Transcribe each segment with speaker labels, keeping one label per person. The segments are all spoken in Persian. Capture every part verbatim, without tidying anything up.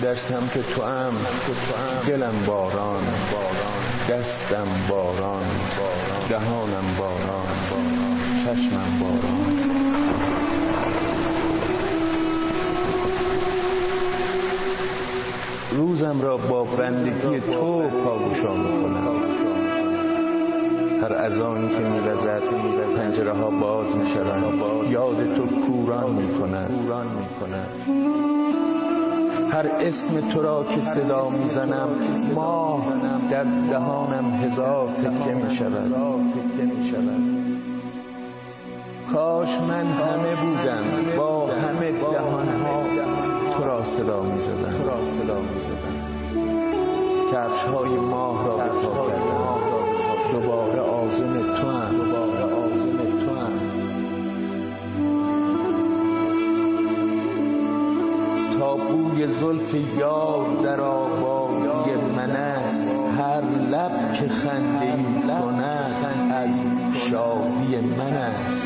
Speaker 1: در سمت تو ام دلم باران، دستم باران، دهانم باران، چشمم باران. روزم را با بندگی تو پاگوشا میکنم. هر اذانی که می‌وزد پنجره ها باز میشوند، یاد تو کوران میکند. هر اسم تو را که صدا میزنم، ماه در دهانم هزار تکه میشود. کاش من همه بودم با همه دهانها تو را صدا میزدم. کفش های ماه را به پا کردم، دوباره عازم تو هم. تا بوی زلف یار در آبادی من است، هر لب که خنده ای کند از شادی من است.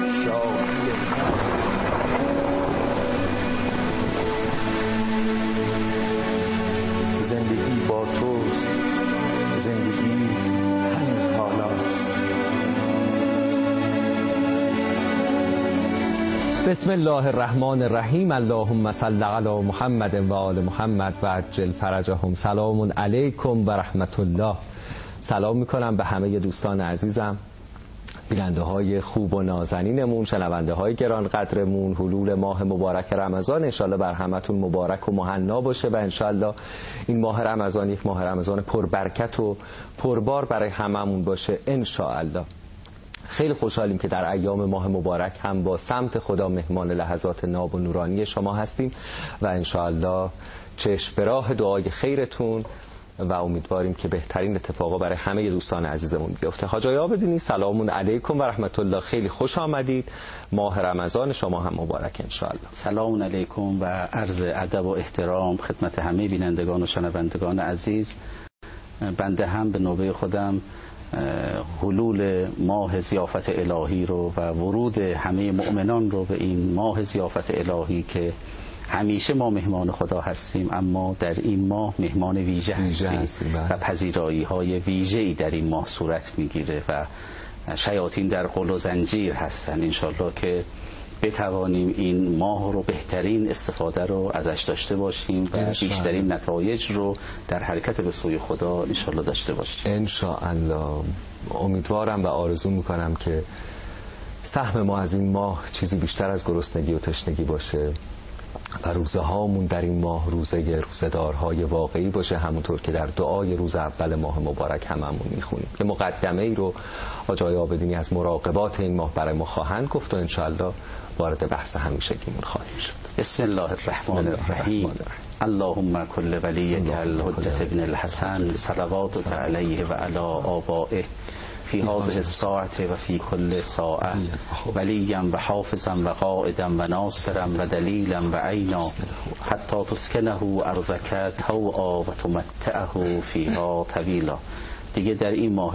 Speaker 1: زندگی با توست، زندگی همین حالاست.
Speaker 2: بسم الله الرحمن الرحیم. اللهم صل علی محمد و آل محمد و عجل فرجهم. سلام علیکم و رحمت الله. سلام میکنم به همه دوستان عزیزم، بیننده های خوب و نازنینمون، شنونده های گران قدرمون. حلول ماه مبارک رمضان انشالله بر همتون مبارک و مهنا باشه و انشالله این ماه رمضان یک ماه رمضان پربرکت و پربار برای هممون باشه انشالله. خیلی خوشحالیم که در ایام ماه مبارک هم با سمت خدا مهمان لحظات ناب و نورانی شما هستیم و انشالله چشم به راه دعای خیرتون و امیدواریم که بهترین اتفاقا برای همه دوستان عزیزمون بیفته. حاج آقا بدینی سلام علیکم و رحمت الله. خیلی خوش آمدید. ماه رمضان شما هم مبارک انشالله.
Speaker 3: سلام علیکم و عرض ادب و احترام خدمت همه بینندگان و شنوندگان عزیز. بنده هم به نوبه خودم حلول ماه ضیافت الهی رو و ورود همه مؤمنان رو به این ماه ضیافت الهی که همیشه ما مهمان خدا هستیم اما در این ماه مهمان ویژه هستیم و پذیرایی های ویژه‌ای در این ماه صورت میگیره و شیاطین در قل و زنجیر هستن. انشالله که بتوانیم این ماه رو بهترین استفاده رو ازش داشته باشیم و بیشترین نتایج رو در حرکت به سوی خدا انشالله داشته باشیم
Speaker 2: انشالله. امیدوارم و آرزو میکنم که سهم ما از این ماه چیزی بیشتر از گرسنگی و تشنگی باشه و روزه هامون در این ماه روزه روزه‌دارهای واقعی باشه، همونطور که در دعای روز اول ماه مبارک هممون میخونیم. که مقدمه ای رو آقای عابدینی از مراقبات این ماه برای ما خواهند گفت و انشالله وارد بحث همیشگیمون خواهیم شد.
Speaker 3: بسم الله الرحمن الرحیم. اللهم کل ولیک الحجة ابن الحسن صلواتک علیه و علی آبائه فی هذه الساعة و فی کل ساعة ولیا و حافظا و قائدا و ناصرا و دلیلا و عینا حتی تسکنه ارضک طوعا و تمتعه فیها طویلا. دیگه در این ماه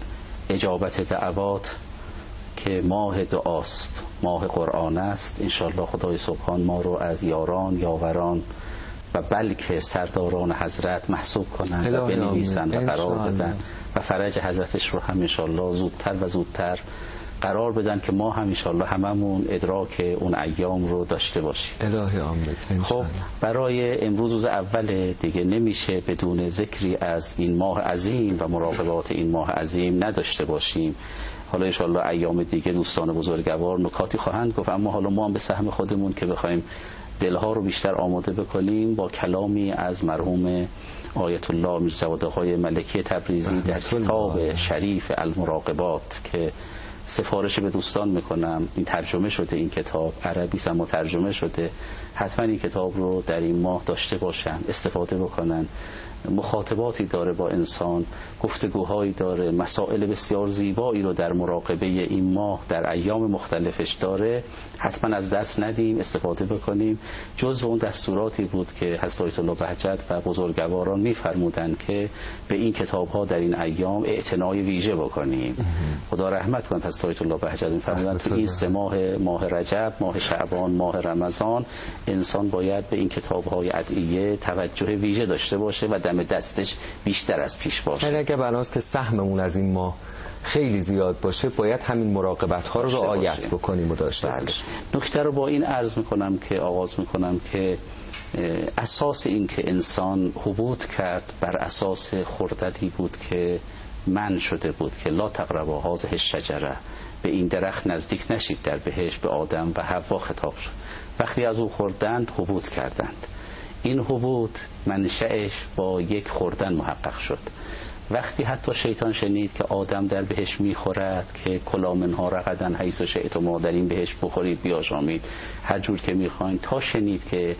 Speaker 3: اجابت دعوات که ماه دعاست، ماه قرآن است، انشالله خدای سبحان ما رو از یاران یاوران و بلکه سرداران حضرت محسوب کنند و بنویسند و قرار بدن و فرج حضرتش رو هم انشالله زودتر و زودتر قرار بدن که ما هم انشالله هممون ادراک اون ایام رو داشته باشیم.
Speaker 2: الهی آمین.
Speaker 3: خب برای امروز روز اول دیگه نمیشه بدون ذکری از این ماه عظیم و مراقبات این ماه عظیم نداشته باشیم. حالا انشالله ایام دیگه دوستان بزرگوار نکاتی خواهند گفت، اما حالا ما هم به سهم خودمون که بخوایم دلها رو بیشتر آماده بکنیم با کلامی از مرحوم آیت الله میرزا آقای ملکی تبریزی در کتاب شریف المراقبات که سفارش به دوستان میکنم. این ترجمه شده، این کتاب عربی است اما ترجمه شده. حتما این کتاب رو در این ماه داشته باشن، استفاده بکنن. مخاطباتی داره با انسان، گفتگوهایی داره، مسائل بسیار زیبایی رو در مراقبه این ماه در ایام مختلفش داره. حتما از دست ندیم، استفاده بکنیم. جزو اون دستوراتی بود که حضرت آیت الله بهجت و بزرگواران می‌فرمودند که به این کتاب‌ها در این ایام اعتنای ویژه بکنیم. خدا رحمت کنه حضرت است آیت الله بهجت می‌فرمایند تو این سه ماه، ماه رجب، ماه شعبان، ماه رمضان، انسان باید به این کتاب‌های ادعیه توجه ویژه داشته باشه و دم دستش بیشتر از پیش باشه.
Speaker 2: یعنی اگه بناست که سهممون از این ماه خیلی زیاد باشه باید همین مراقبت ها رو رعایت بکنیم و داشته باشیم.
Speaker 3: نکته رو با این عرض میکنم که آغاز میکنم که اساس این که انسان حبوط کرد بر اساس خرددی بود که من شده بود که لا تقربا هذه الشجره، به این درخت نزدیک نشید در بهشت، به آدم و حوا خطاب شد. وقتی از او خوردند حبوط کردند. این حبوط منشأش با یک خوردن محقق شد. وقتی حتی شیطان شنید که آدم در بهشت میخورد که کلا منها رغدن حیث شئتما، در این بهشت بخورید بیاشامید هر جور که میخواین، تا شنید که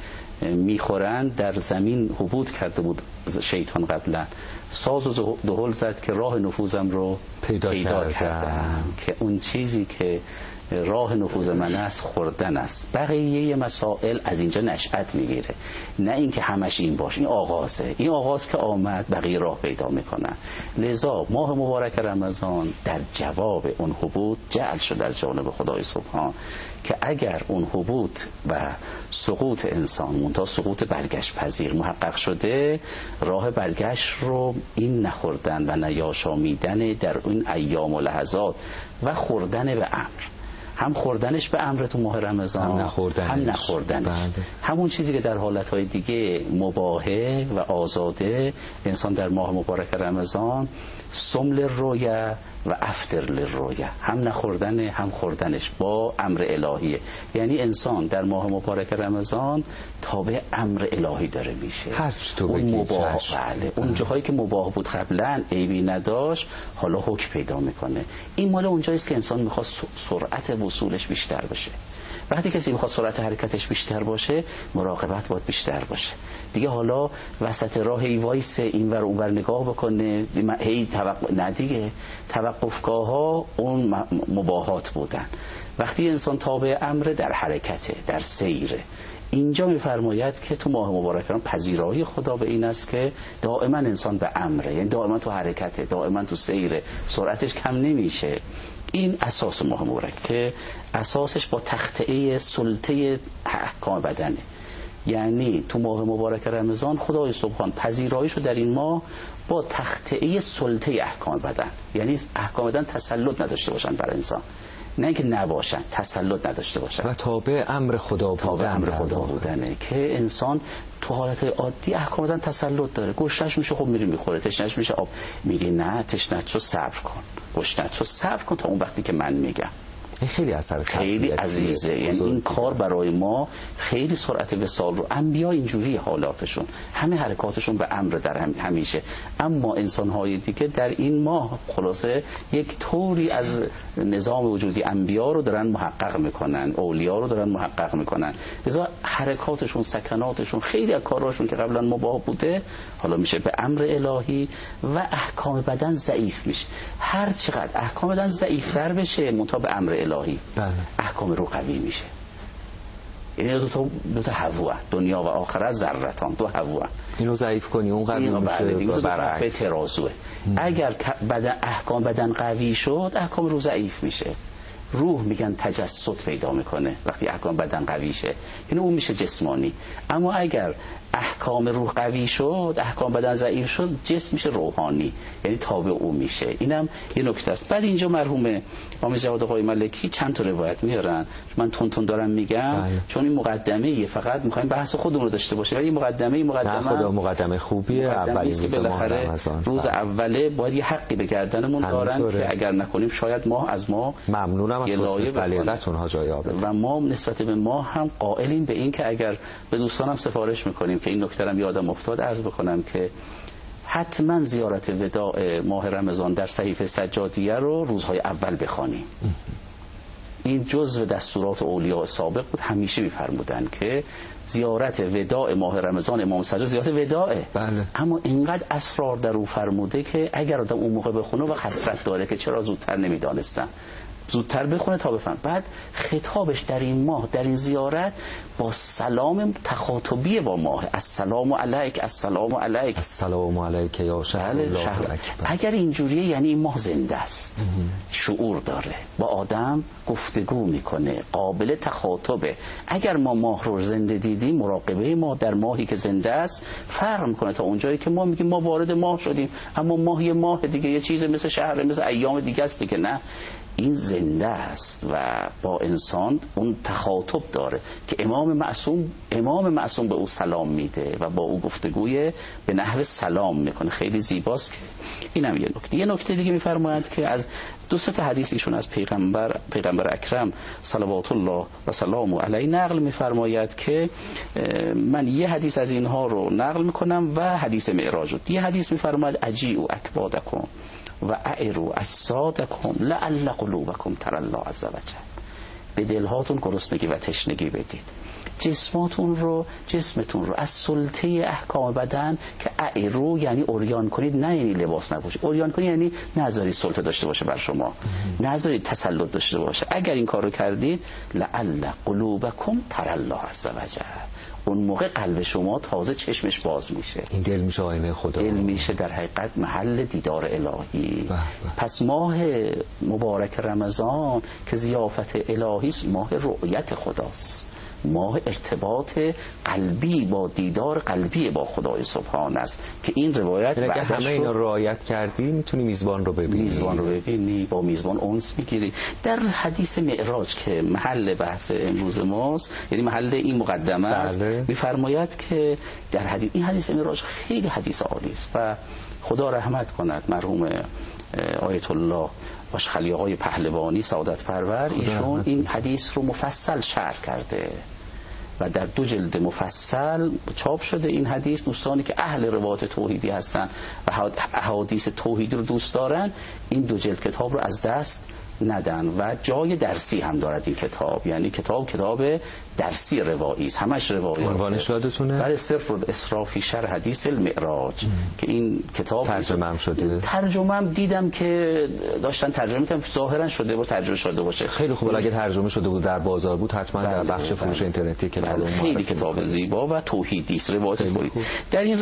Speaker 3: میخورند در زمین حبوط کرده بود شیطان قبلا، ساز و دهل زد که راه نفوذم رو پیدا, پیدا کردم که اون چیزی که راه نفوذ من است خوردن است. بقیه مسائل از اینجا نشأت میگیره، نه اینکه همش این باشه. این آغازه، این آغاز که آمد بقیه راه پیدا میکنن. لذا ماه مبارک رمضان در جواب اون حبوط جعل شد از جانب خدای سبحان که اگر اون حبوط و سقوط انسان منتها سقوط برگشت پذیر محقق شده، راه برگشت رو این نخوردن و نیاشامیدن در اون ایام و لحظات و خوردن به امر، هم خوردنش به امر تو ماه رمضان،
Speaker 2: هم نخوردنش,
Speaker 3: هم نخوردنش.
Speaker 2: بله.
Speaker 3: همون چیزی که در حالتهای دیگه مباحه و آزاده، انسان در ماه مبارک رمضان صم للرؤیا و افطر للرؤیا، هم نخوردن هم خوردنش با امر الهیه. یعنی انسان در ماه مبارک رمضان تابع امر الهی داره میشه. اون مباح، بله، اون جاهایی که مباح بود قبلا عیبی نداشت حالا حکم پیدا میکنه. این مال اونجاییست که انسان میخواد سرعت وصولش بیشتر بشه. وقتی کسی میخواد سرعت حرکتش بیشتر باشه، مراقبت باید بیشتر باشه. دیگه حالا وسط راه ای وایسه اینور اونور نگاه بکنه، هی توقف نه دیگه. توقفگاه ها اون مباحات بودن. وقتی انسان تابع امر در حرکته، در سیره، اینجا میفرماید که تو ماه مبارک رمضان پذیرایی خدا به این است که دائما انسان به امره، یعنی دائما تو حرکته، دائما تو سیره، سرعتش کم نمیشه. این اساس ماه مبارک که اساسش با تخطئه سلطه احکام بدنه. یعنی تو ماه مبارک رمضان خدای سبحان پذیراییشو در این ماه با تخطئه سلطه احکام بدن، یعنی احکام بدن تسلط نداشته باشن بر انسان، نه اینکه نباشن، تسلط نداشته باشن
Speaker 2: و تابع امر خدا بودن.
Speaker 3: تابع امر خدا بودنه که انسان تو حالتهای عادی احکام بدن تسلط داره. گشنش میشه خب میری میخوره، تشنش میشه آب، میگی نه تشنت شو صبر کن، گشنت شو صبر کن تا اون وقتی که من میگم.
Speaker 2: این خیلی اثر
Speaker 3: خیلی عزیزه. یعنی این کار برای ما خیلی سرعت وصال رو، انبیا اینجوری حالاتشون، همه حرکاتشون به امر در هم همیشه. اما انسان‌های دیگه در این ماه خلاصه یک طوری از نظام وجودی انبیا رو دارن محقق میکنن، اولیا رو دارن محقق میکنن. لذا حرکاتشون، سکناتشون، خیلی از کاراشون که قبلا مباح بوده حالا میشه به امر الهی و احکام بدن ضعیف میشه. هر چقدر احکام بدن ضعیف‌تر بشه منتها به امر الهی، بله، احکام رو قوی میشه. یعنی دو تا دو تا هوا، دنیا و آخرت ذرتان، دو هوا.
Speaker 2: اینو ضعیف کنی اون قوی میشه و برعکس.
Speaker 3: ترازوه. اگر بدن احکام بدن قوی شد، احکام رو ضعیف میشه. روح میگن تجسد پیدا میکنه وقتی احکام بدن قوی شه، یعنی اون میشه جسمانی. اما اگر احکام روح قوی شد، احکام بدن ضعیف شد، جسم میشه روحانی، یعنی تابع اون میشه. اینم یه نکته است. بعد اینجا مرحوم امام جواد آقای ملکی چند تا روایت میارن، من تون تون دارم میگم بله. چون این مقدمه فقط میخوایم بحث خودمون رو داشته باشیم، ولی مقدمه مقدمه
Speaker 2: خدا مقدمه خوبیه. اولی
Speaker 3: که بالاخره روز اوله باید یه حقی به گردنمون دارن که اگر نکنیم شاید ماه از ما
Speaker 2: ممنونم از حسن سلیقتون حاج آقا.
Speaker 3: و ما نسبت به ما هم قائلیم به این که اگر به دوستانم سفارش میکنیم که این نکته رو یادم افتاد عرض بکنم که حتما زیارت وداع ماه رمضان در صحیفه سجادیه رو روزهای اول بخوانیم. این جزء دستورات اولیاء سابق بود، همیشه می‌فرمودن که زیارت وداع ماه رمضان امام سجاد زیارت وداعه.
Speaker 2: بله.
Speaker 3: اما اینقدر اسرار در او فرموده که اگر آدم اون موقع بخونه و حسرت داره که چرا زودتر نمی‌دانستم. زودتر بخونه تا بفهم. بعد خطابش در این ماه در این زیارت با سلام تخاطبی با ماه، السلام علیک السلام علیک
Speaker 2: السلام علیک یا شهر الله اکبر.
Speaker 3: اگر اینجوریه یعنی این ماه زنده است، شعور داره، با آدم گفتگو میکنه، قابل تخاطبه. اگر ما ماه رو زنده دیدیم، مراقبه ما در ماهی که زنده است فرق میکنه تا اونجایی که ما میگیم ما وارد ماه شدیم اما ماه یه ماه دیگه، یه چیز مثل شهر، مثل ایام دیگه است دیگه. نه، این زنده است و با انسان اون تخاطب داره که امام معصوم امام معصوم به او سلام میده و با او گفتگوی به نحو سلام میکنه. خیلی زیباست. که اینم یه نکته. یه نکته دیگه میفرمایند که از دو سه تا حدیث ایشون از پیغمبر پیغمبر اکرم صلوات الله و سلام علیه نقل میفرماید که من یه حدیث از اینها رو نقل میکنم و حدیث معراج رو. یه حدیث میفرماید اجیء اکبادکم و اعروا اجسادکم لعل قلوبکم تری الله عز وجل. به دلهاتون گرسنگی و تشنگی بدید، جسماتون رو جسمتون رو از سلطه احکام بدن که اعروا یعنی اوریان کنید، نه یعنی لباس نپوشید. اوریان کنید یعنی نذارید سلطه داشته باشه بر شما، نذارید تسلط داشته باشه. اگر این کار رو کردید لعل قلوبکم تری الله عز وجل، اون موقع قلب شما تازه چشمش باز میشه.
Speaker 2: این دل میشه آینه خدا،
Speaker 3: دل میشه در حقیقت محل دیدار الهی. بح بح. پس ماه مبارک رمضان که ضیافت الهی است، ماه رؤیت خداست، ماه ارتباط قلبی با دیدار قلبی با خدای سبحان است که این روایت
Speaker 2: اگه همه اینا رعایت کردی میتونی میزبان رو ببینی،
Speaker 3: میزبان رو ببینی، با میزبان انس میگیری. در حدیث معراج که محل بحث امروز ماست، یعنی محل این مقدمه است، بله. میفرماید که در حدیث این حدیث معراج خیلی حدیث عالی است و خدا رحمت کند مرحوم آیت الله آشخلی آقای پهلوانی سعادت پرور، ایشون این حدیث رو مفصل شرح کرده و در دو جلد مفصل چاپ شده. این حدیث دوستانی که اهل روایت توحیدی هستن و احادیث توحیدی رو دوست دارن این دو جلد کتاب رو از دست ندن و جای درسی هم دارد این کتاب، یعنی کتاب کتاب درسی روایی است، همش روایی.
Speaker 2: عنوانش یادتونه؟
Speaker 3: بله، صرف الاسراء شرح حدیث المعراج که این کتاب
Speaker 2: ترجمه هم شده.
Speaker 3: ترجمه هم دیدم که داشتن ترجمه می‌کردن، ظاهرا شده بود ترجمه شده باشه.
Speaker 2: خیلی خوب. اگه ترجمه شده بود در بازار بود حتما در بخش فروش اینترنتی کتاب.
Speaker 3: خیلی کتاب زیبا و توحیدی است، روایت توحید. در این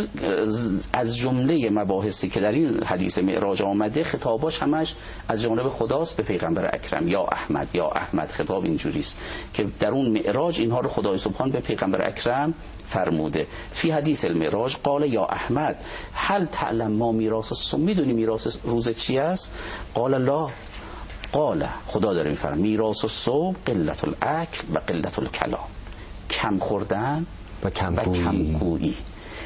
Speaker 3: از جمله مباحثی که در این حدیث معراج آمده خطاباش همش از جانب خداست به پیغمبر اکرم، یا احمد یا احمد. خطاب اینجوری است که در اون معراج اینها رو خدای سبحان به پیغمبر اکرم فرموده. فی حدیث المعراج قال یا احمد هل تعلم ما میراث الصوم، میدونی میراث روزه چی است؟ قال لا. قال خدا داره میفرماید میراث الصوم قلت الاکل و قلت الکلام، کم خوردن
Speaker 2: و کمگویی.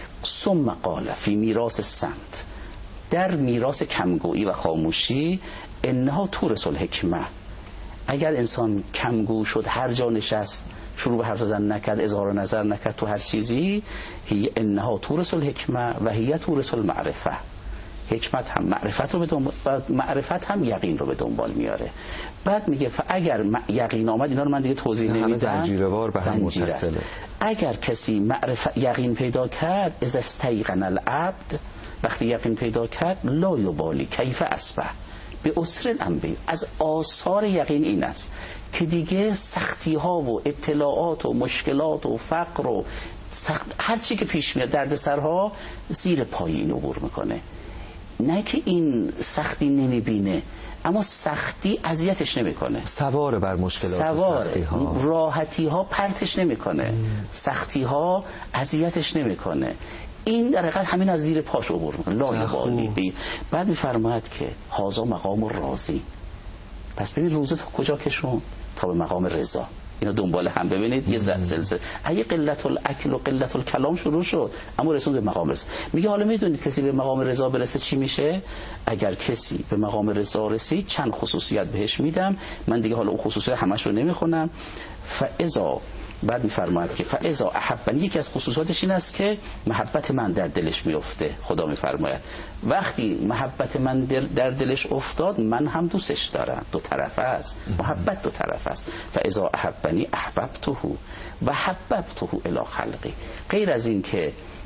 Speaker 3: ثم قال فی میراث الصمت، در میراث کمگویی و خاموشی انها تورث الحکمه، اگر انسان کمگو شد، هر جا نشست شروع به حرف زدن نکرد، اظهار نظر نکرد تو هر چیزی، هی انها تورث الحکمه و هی تورث المعرفه، حکمت هم معرفت رو به دنبال، معرفت هم یقین رو به دنبال میاره. بعد میگه اگر یقین آمد، اینا رو من دیگه توضیح نمیدم،
Speaker 2: زنجیروار به هم متصله.
Speaker 3: اگر کسی معرفت یقین پیدا کرد، از استیقن العبد، وقتی یقین پیدا کرد، لا یبالی کیف اصبح به اسر الانبیاء، از آثار یقین این است که دیگه سختی ها و ابتلاعات و مشکلات و فقر و سخت هر چی که پیش میاد، دردسرها، زیر پای این عبور میکنه. نه که این سختی نمیبینه، اما سختی اذیتش نمیکنه،
Speaker 2: سوار بر مشکلات،
Speaker 3: سوار راحتی ها پرتش نمیکنه، سختی ها اذیتش نمیکنه. این در حقیقت همین از زیر پاش عبور میکنه، لا یبالی. بعد میفرماید که هازا مقام راضی. پس ببین روزه تا کجا کشون؟ تا به مقام رضا. اینا دنبال هم ببینید یه سلسله. اگه قلت الاکل و قلت الکلام شروع شد، اما رسون به مقام رضا. میگه حالا میدونید کسی به مقام رضا برسه چی میشه؟ اگر کسی به مقام رضا رسید، چند خصوصیت بهش میدم، من دیگه حالا اون خصوصیت همش رو نمیخونم. فاذا، بعد میفرماید که فاذا احبنی، یکی از خصوصیاتش این است که محبت من در دلش میفته. خدا میفرماید وقتی محبت من در دلش افتاد، من هم دوستش دارم. دو طرفه است، محبت دو طرفه است. فاذا احبنی احببته و حببته الی خلقی. غیر از این که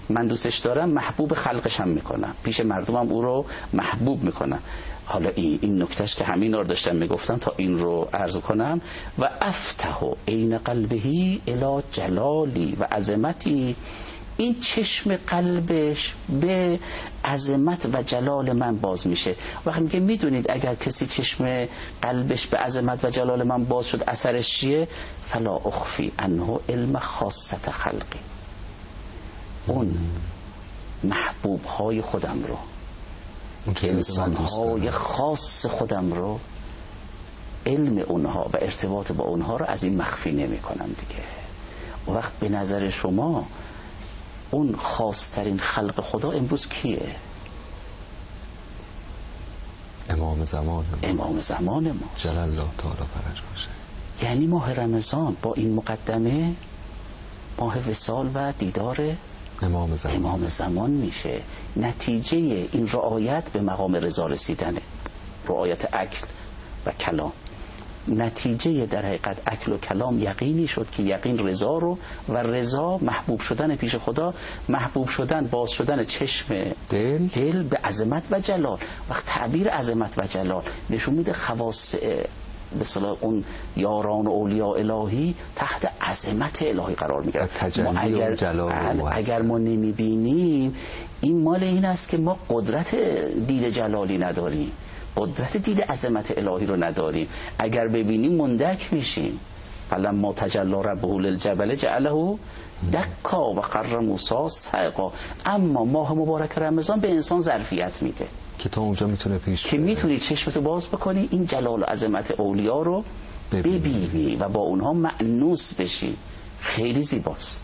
Speaker 3: من دوستش دارم، محبوب خلقش هم میکنم، پیش مردمم او رو محبوب میکنم. حالا این این نکتهش که همین رو داشتم میگفتم تا این رو عرض کنم. و افتح عین قلبهی الی جلالی و عظمتی، این چشم قلبش به عظمت و جلال من باز میشه. وقتی میگه میدونید اگر کسی چشم قلبش به عظمت و جلال من باز شد اثرش چیه؟ فلا اخفی عنه علم خاصت خلقی، اون محبوب های خودم رو، انسان های خاص خودم رو، علم اونها و ارتباط با اونها رو از این مخفی نمی کنم دیگه. و وقت به نظر شما اون خاصترین خلق خدا امروز کیه؟
Speaker 2: امام زمان
Speaker 3: امام زمان ما
Speaker 2: جلال الله تعالی فرج باشه.
Speaker 3: یعنی ماه رمضان با این مقدمه ماه وصال و دیدار
Speaker 2: امام زمان,
Speaker 3: امام زمان میشه. نتیجه این رعایت به مقام رضا رسیدنه، رعایت عقل و کلام. نتیجه در حقیقت عقل و کلام یقینی شد که یقین رضا رو، و رضا محبوب شدن پیش خدا، محبوب شدن باز شدن چشم
Speaker 2: دل,
Speaker 3: دل به عظمت و جلال. وقت تعبیر عظمت و جلال نشون میده خواص به اصطلاح اون یاران و اولیاء الهی تحت عظمت الهی قرار میگیرن. ما اگر اگر ما نمیبینیم این مال این است که ما قدرت دید جلالی نداریم، قدرت دید عظمت الهی رو نداریم. اگر ببینیم مندک میشیم. فلما تجلی ربه للجبل جعله دکا و خر موسی صعقا. اما ماه مبارک رمضان به انسان ظرفیت میده
Speaker 2: که تا اونجا میتونه پیش
Speaker 3: که میتونی چشمتو باز بکنی، این جلال و عظمت اولیاء رو ببینی, ببینی و با اونها مأنوس بشی. خیلی زیباست.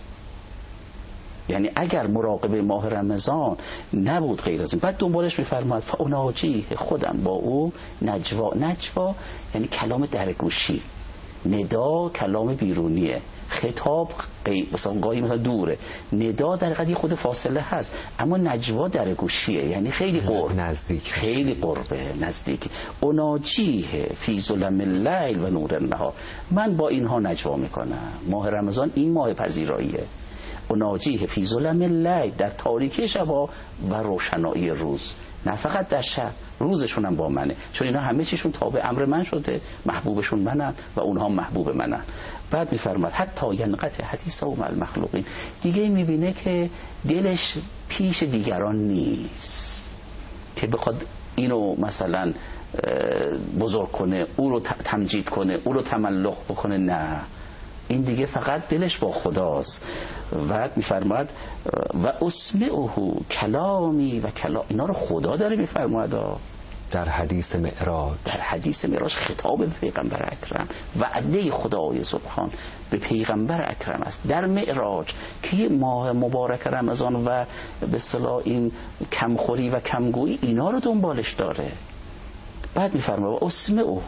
Speaker 3: یعنی اگر مراقبه ماه رمضان نبود غیر از این، بعد دنبالش میفرماد فاوناجی، خودم با او نجوا. نجوا یعنی کلام درگوشی، ندا کلام بیرونیه، خطاب مثلا گاهی مثلا دوره، ندا در حقیقت خود فاصله هست، اما نجوا درگوشیه، یعنی خیلی قرب،
Speaker 2: نزدیک،
Speaker 3: خیلی قربه، نزدیک. اوناجیه فی ظلم اللیل و نور النهار، من با اینها نجوا میکنم. ماه رمضان این ماه پذیراییه. اوناجیه فی ظلم اللیل، در تاریکی شبا و روشنایی روز. نه فقط در شب، روزشون هم با منه، چون اینا همه چیشون تابع امر من شده، محبوبشون منم و اونها محبوب منن. بعد میفرماد حتی ینقطع حدیث و المخلوقین، دیگه میبینه که دلش پیش دیگران نیست که بخواد اینو مثلا بزرگ کنه، او رو تمجید کنه، او رو تملق بکنه. نه، این دیگه فقط دلش با خداست. بعد میفرماد و اسمعه کلامی و کلام، اینا رو خدا داره میفرماد
Speaker 2: در حدیث معراج. در
Speaker 3: حدیث معراج خطاب به پیغمبر اکرم، وعده خدای سبحان به پیغمبر اکرم است در معراج که ماه مبارک رمضان و به اصطلاح این کمخوری و کمگویی اینا رو دنبالش داره. بعد میفرماد و اسمعه،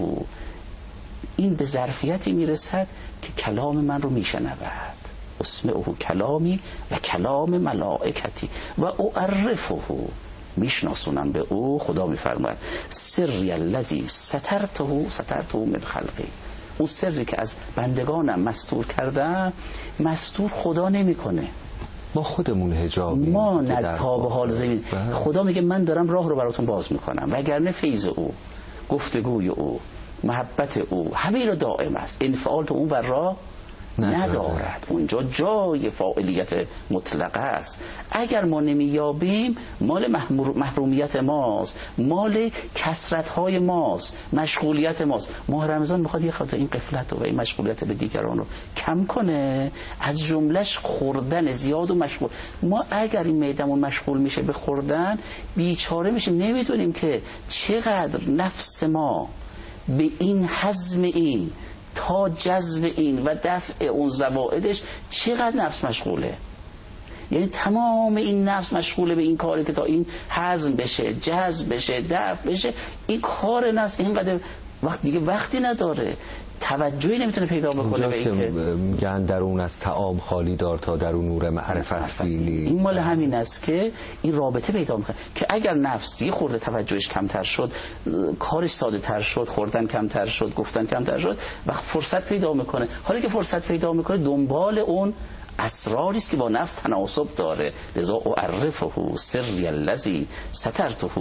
Speaker 3: این به ظرفیتی میرسد که کلام من رو میشنود. اسمعه کلامی و کلام ملائکتی و اعرفه، میشناسونم به او. خدا میفرماید سری الذی سترته سترته من خلقی، اون سری که از بندگانم مستور کردم مستور خدا نمیکنه.
Speaker 2: ما خودمون حجابیم،
Speaker 3: ما نه تا به حال زمین. خدا میگه من دارم راه رو براتون باز میکنم، وگرنه فیض او، گفتگوی او، محبت او همین رو دائم است. انفعال تو اون ور راه ندارد، اونجا جای فاعلیت مطلقه است. اگر ما نمیابیم مال محرومیت ماست، مال کثرت های ماست، مشغولیت ماست. ماه رمضان میخواد یه خاطر این غفلت و این مشغولیت به دیگران رو کم کنه، از جملش خوردن زیاد و مشغول. ما اگر این معدمون مشغول میشه به خوردن بیچاره میشیم، نمیدونیم که چقدر نفس ما به این هضم این تا جذب این و دفع اون زوائدش چقدر نفس مشغوله. یعنی تمام این نفس مشغوله به این کاری که تا این هضم بشه، جذب بشه، دفع بشه. این کار نفس اینقدر وقت دیگه وقتی نداره، توجهی نمیتونه پیدا بکنه به این که
Speaker 2: میگن درون از طعام خالی دار تا درون نور معرفت بینی.
Speaker 3: این مال همین است که این رابطه پیدا میکنه که اگر نفس یه خورده توجهش کمتر شد، کارش ساده تر شد، خوردن کمتر شد، گفتن کمتر شد، وقت فرصت پیدا میکنه. حالا که فرصت پیدا میکنه دنبال اون اسراری است که با نفس تناسب داره. لذا اعرفه سری الذی سترته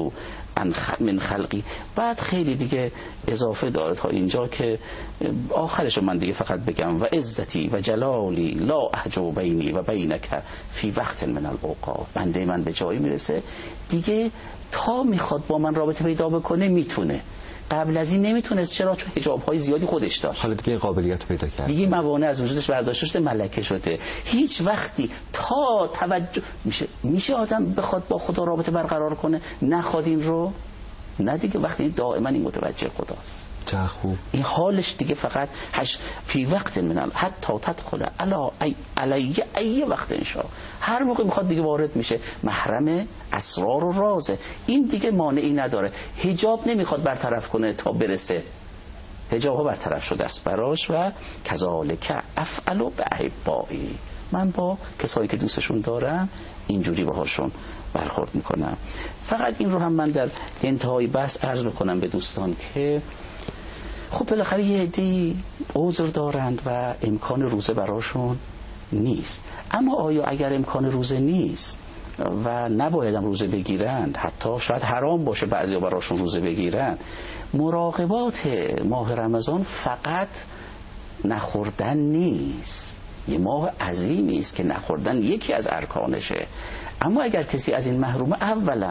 Speaker 3: من خلقی. بعد خیلی دیگه اضافه داره تا اینجا که آخرش من دیگه فقط بگم و عزتی و جلالی لا احجب بینی و بینک فی وقت من الاوقات. بنده من به جایی میرسه دیگه تا میخواد با من رابطه پیدا بکنه میتونه، قبل از این نمیتونست. چرا؟ چون حجاب‌های زیادی خودش داشت.
Speaker 2: حالا دیگه این قابلیت پیدا کرد،
Speaker 3: دیگه موانع از وجودش برداشته شده، ملکه شده. هیچ وقتی تا توجه میشه میشه آدم بخواد با خدا رابطه برقرار کنه نخواد این رو، نه دیگه. وقتی دائما این متوجه خداست،
Speaker 2: چه خوب.
Speaker 3: این حالش دیگه فقط هش فی وقت من حتی تدخل علی ای علی ای وقت انشاء، هر موقع میخواد دیگه وارد میشه. محرم اسرار و رازه، این دیگه مانعی نداره. حجاب نمیخواد برطرف کنه تا برسه، حجاب ها برطرف شده است براش. و کذالک افعل باحبایی، من با کسایی که دوستشون دارم اینجوری باهاشون برخورد میکنم. فقط این رو هم من در انتهای بحث عرض میکنم به دوستان که خب بالاخره یه عده‌ای عذر دارند و امکان روزه براشون نیست. اما آیا اگر امکان روزه نیست و نبایدم روزه بگیرند، حتی شاید حرام باشه بعضیا براشون روزه بگیرند، مراقبات ماه رمضان فقط نخوردن نیست. یه ماه عظیمی است که نخوردن یکی از ارکانشه. اما اگر کسی از این محرومه، اولا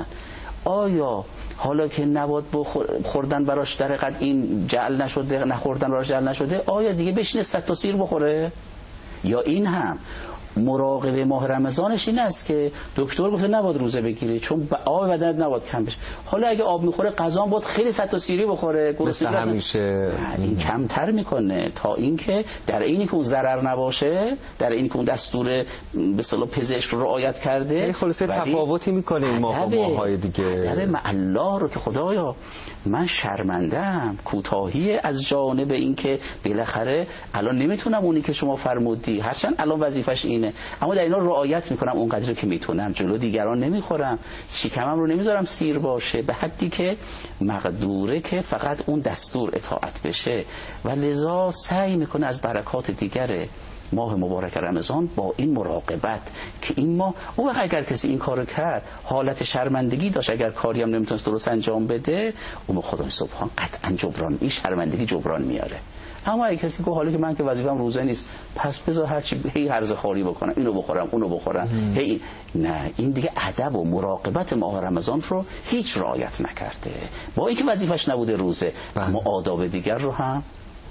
Speaker 3: آیا حالا که نباد خوردن براش در حقیقت این جعل نشده، نخوردن براش جعل نشده، آیا دیگه بشینه صد تا سیر بخوره؟ یا این هم مراقبه ماه رمضانش این است که دکتر گفته نباد روزه بگیری چون آب بدنت نباد کم بشه، حالا اگه آب میخوره غذا باید خیلی صد تا سیری بخوره،
Speaker 2: مثل همیشه
Speaker 3: این کمتر میکنه تا اینکه در اینی که اون ضرر نباشه، در اینی که اون دستور به اصطلاح پزشک رو رعایت کرده،
Speaker 2: خلاصه تفاوتی میکنه این ماه و ماهای دیگه.
Speaker 3: ادب مع الله رو که خدایا من شرمنده‌ام، کوتاهی از جانب اینکه بالاخره الان نمیتونم اونی که شما فرمودی، هرچند الان وظیفش اینه، اما در اینا رعایت میکنم اونقدری که میتونم، جلو دیگران نمیخورم، شکمم رو نمیذارم سیر باشه، به حدی که مقدوره که فقط اون دستور اطاعت بشه. و لذا سعی میکنه از برکات دیگره ماه مبارک رمضان با این مراقبت که این ماه، او اگر کسی این کارو کرد حالت شرمندگی داشت، اگر کاری هم نمیتونست درست انجام بده، اون خدای سبحان قطعا جبران، این شرمندگی جبران میاره. اما اگه کسی که حالا که من که وظیفه‌ام روزه نیست، پس بذار هر چی هی هرز خاری بکنم، اینو بخورم اونو بخورم، هی نه، این دیگه ادب و مراقبت ماه رمضان رو هیچ رعایت نکرده. با اینکه وظیفش نبوده روزه، اما آداب دیگر رو هم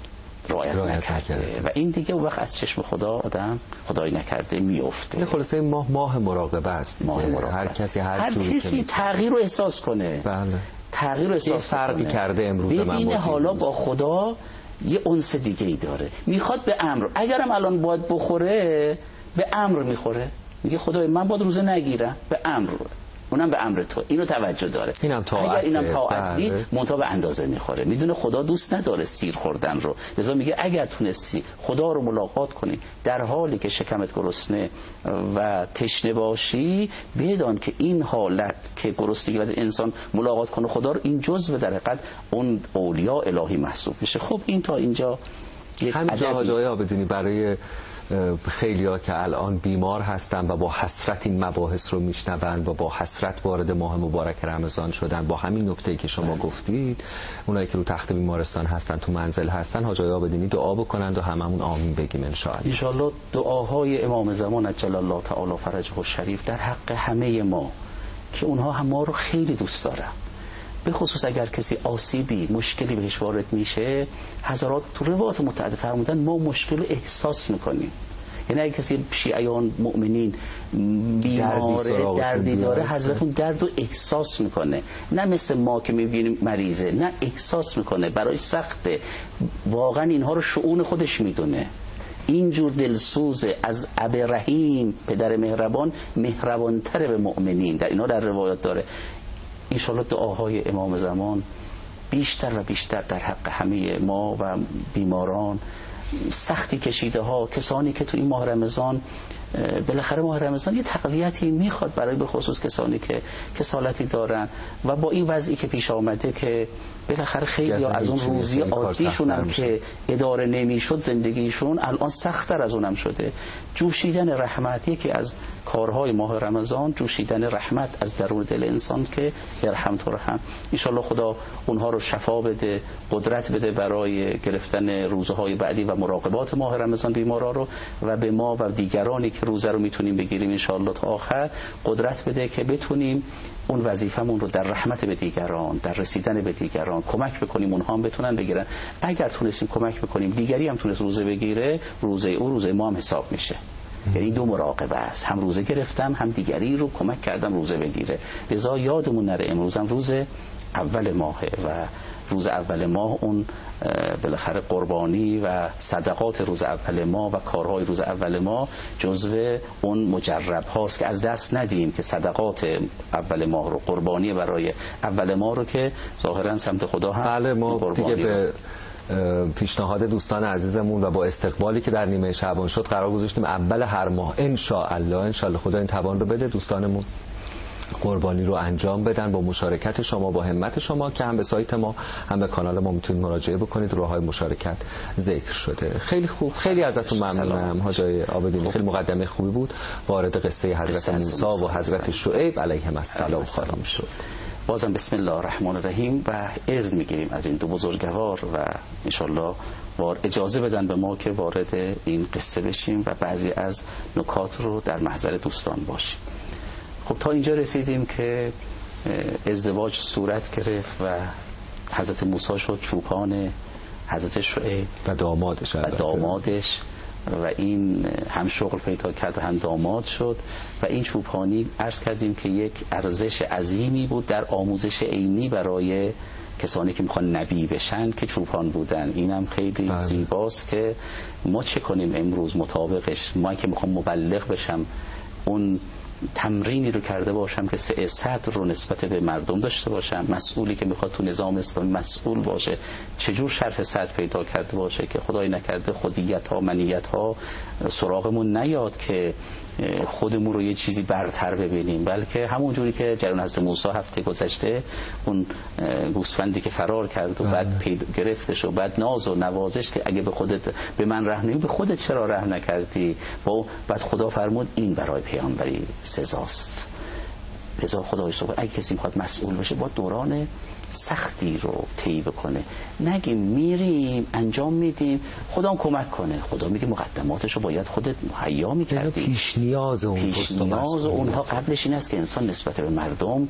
Speaker 3: رعایت نکرده و این دیگه وقت از چشم خدا آدم خدای نکرده میفته.
Speaker 2: خلاصه ماه ماه مراقبه است.
Speaker 3: ماه مراقبه.
Speaker 2: هر کسی هر,
Speaker 3: هر کسی تغییر رو احساس کنه.
Speaker 2: بله.
Speaker 3: تغییر رو احساس
Speaker 2: فرقی
Speaker 3: کنه.
Speaker 2: کرده امروز من با
Speaker 3: ببینه حالا با خدا یه انس دیگه ای داره. میخواد به امر، اگرم الان باید بخوره به امر میخوره، میگه خدای من باید روزه نگیرم، به امر، اونم به امر تو، اینو توجه داره.
Speaker 2: اینم طاعت،
Speaker 3: اگر اینم طاعت دید منتها به اندازه میخوره، میدونه خدا دوست نداره سیر خوردن رو، لذا میگه اگر تونستی خدا رو ملاقات کنی در حالی که شکمت گرسنه و تشنه باشی، بدان که این حالت که گرسنگی و انسان ملاقات کنه خدا رو، این جزء در حقیقت اون اولیاء الهی محسوب میشه. خب این تا اینجا
Speaker 2: همین جاها جاها بدونی برای خیلیا که الان بیمار هستن و با حسرت این مباحث رو میشنوند و با حسرت وارد ماه مبارک رمضان شدن، با همین نکته‌ای که شما گفتید، اونایی که رو تخت بیمارستان هستن، تو منزل هستن، حاجایا بدونی دعا بکنند و هممون آمین بگیم ان شاء الله.
Speaker 3: ان شاء الله دعاهای امام زمان عجل الله تعالی فرجه الشریف در حق همه ما که اونها هم ما رو خیلی دوست دارن، به خصوص اگر کسی آسیبی مشکلی بهش وارد میشه، حضرات تو روایات متعدد فرمودن ما مشکل رو احساس میکنیم. یعنی اگه کسی شیعیان مؤمنین بیماره دردی داره، حضرتون درد رو احساس میکنه، نه مثل ما که میبینیم مریضه، نه احساس میکنه، برای سخته، واقعا اینها رو شؤون خودش میدونه. اینجور دلسوز از اب رحیم پدر مهربان مهربانتر به مؤمنین، در اینها در روایات داره. انشاءالله دعاهای امام زمان بیشتر و بیشتر در حق همه ما و بیماران، سختی کشیده ها، کسانی که تو این ماه رمضان بالاخره ماه رمضان یه تقویتی میخواد برای به خصوص کسانی که کسالتی دارن و با این وضعی که پیش آمده که بالاخره خیلی از اون روزی عادیشون هم که اداره نمیشد زندگیشون الان سخت‌تر از اونم شده. جوشیدن رحمت، یکی از کارهای ماه رمضان جوشیدن رحمت از درون دل انسان که ارحم ترحم. ان شاء الله خدا اونها رو شفا بده، قدرت بده برای گرفتن روزهای بعدی و مراقبات ماه رمضان بیمارا رو، و به ما و دیگرانی که روزه رو میتونیم بگیریم ان شاء الله تا آخر قدرت بده که بتونیم اون وظیفمون رو در رحمت به دیگران، در رسیدن به دیگران کمک بکنیم اونها هم بتونن بگیرن. اگر تونستیم کمک بکنیم دیگری هم تونست روزه بگیره، روزه او روزه ما هم حساب میشه. یعنی دو مراقبه است، هم روزه گرفتم هم دیگری رو کمک کردم روزه بگیره. لذا یادمون نره امروز هم روز اول ماهه و روز اول ماه اون بالاخره قربانی و صدقات روز اول ماه و کارهای روز اول ماه جزو اون مجرب هاست که از دست ندیم، که صدقات اول ماه رو، قربانی برای اول ماه رو که ظاهرا سمت خدا هم
Speaker 2: بله ما دیگه به پیشنهاد دوستان عزیزمون و با استقبالی که در نیمه شعبان شد قرار گذاشتیم اول هر ماه ان شاء الله ان شاء الله خدا این توان رو بده دوستانمون قربانی رو انجام بدن با مشارکت شما، با همت شما که هم به سایت ما هم به کانال ما میتونید مراجعه بکنید. راههای مشارکت ذکر شده. خیلی خوب، خیلی ازتون ممنونم حاجی عابدینی، خیلی مقدمه خوبی بود. وارد قصه حضرت موسی و حضرت شعیب علیهم السلام خواهیم شد.
Speaker 3: بازم بسم الله الرحمن الرحیم و اذن میگیریم از این دو بزرگوار و انشالله وار اجازه بدن به ما که وارد این قصه بشیم و بعضی از نکات رو در محضر دوستان باشیم. خب تا اینجا رسیدیم که ازدواج صورت گرفت و حضرت موسی شد چوپان حضرت شعیب
Speaker 2: و دامادش
Speaker 3: و دامادش و این هم شغل پیدا کرد هم داماد شد و این چوپانی عرض کردیم که یک ارزش عظیمی بود در آموزش عینی برای کسانی که میخوان نبی بشن که چوپان بودن. اینم خیلی بله. زیباست که ما چه کنیم امروز مطابقش. ما که میخوام مبلغ بشم اون تمرینی رو کرده باشم که سه صدر رو نسبت به مردم داشته باشم. مسئولی که میخواد تو نظام اسلامی مسئول باشه چجور شرح صدر پیدا کرده باشه که خدای نکرده خودیت ها منیت ها سراغمون نیاد که خودمون رو یه چیزی برتر ببینیم، بلکه همون جوری که جریان حضرت موسی هفته گذشته اون گوسفندی که فرار کرد و بعد پید گرفتش و بعد ناز و نوازش که اگه به خودت به من رحم نمی به خودت چرا رحم نکردی، با بعد خدا فرمود این برای پیامبری سزاست. لذا خدای سبحانه اگه کسی میخواد مسئول بشه با دوران سختی رو طی بکنه، نگیم میریم انجام میدیم خدا هم کمک کنه. خدا میگه مقدماتش رو باید خودت مهیا میکردی.
Speaker 2: پیش نیاز اون
Speaker 3: پیش نیاز اونها قبلش این است که انسان نسبت به مردم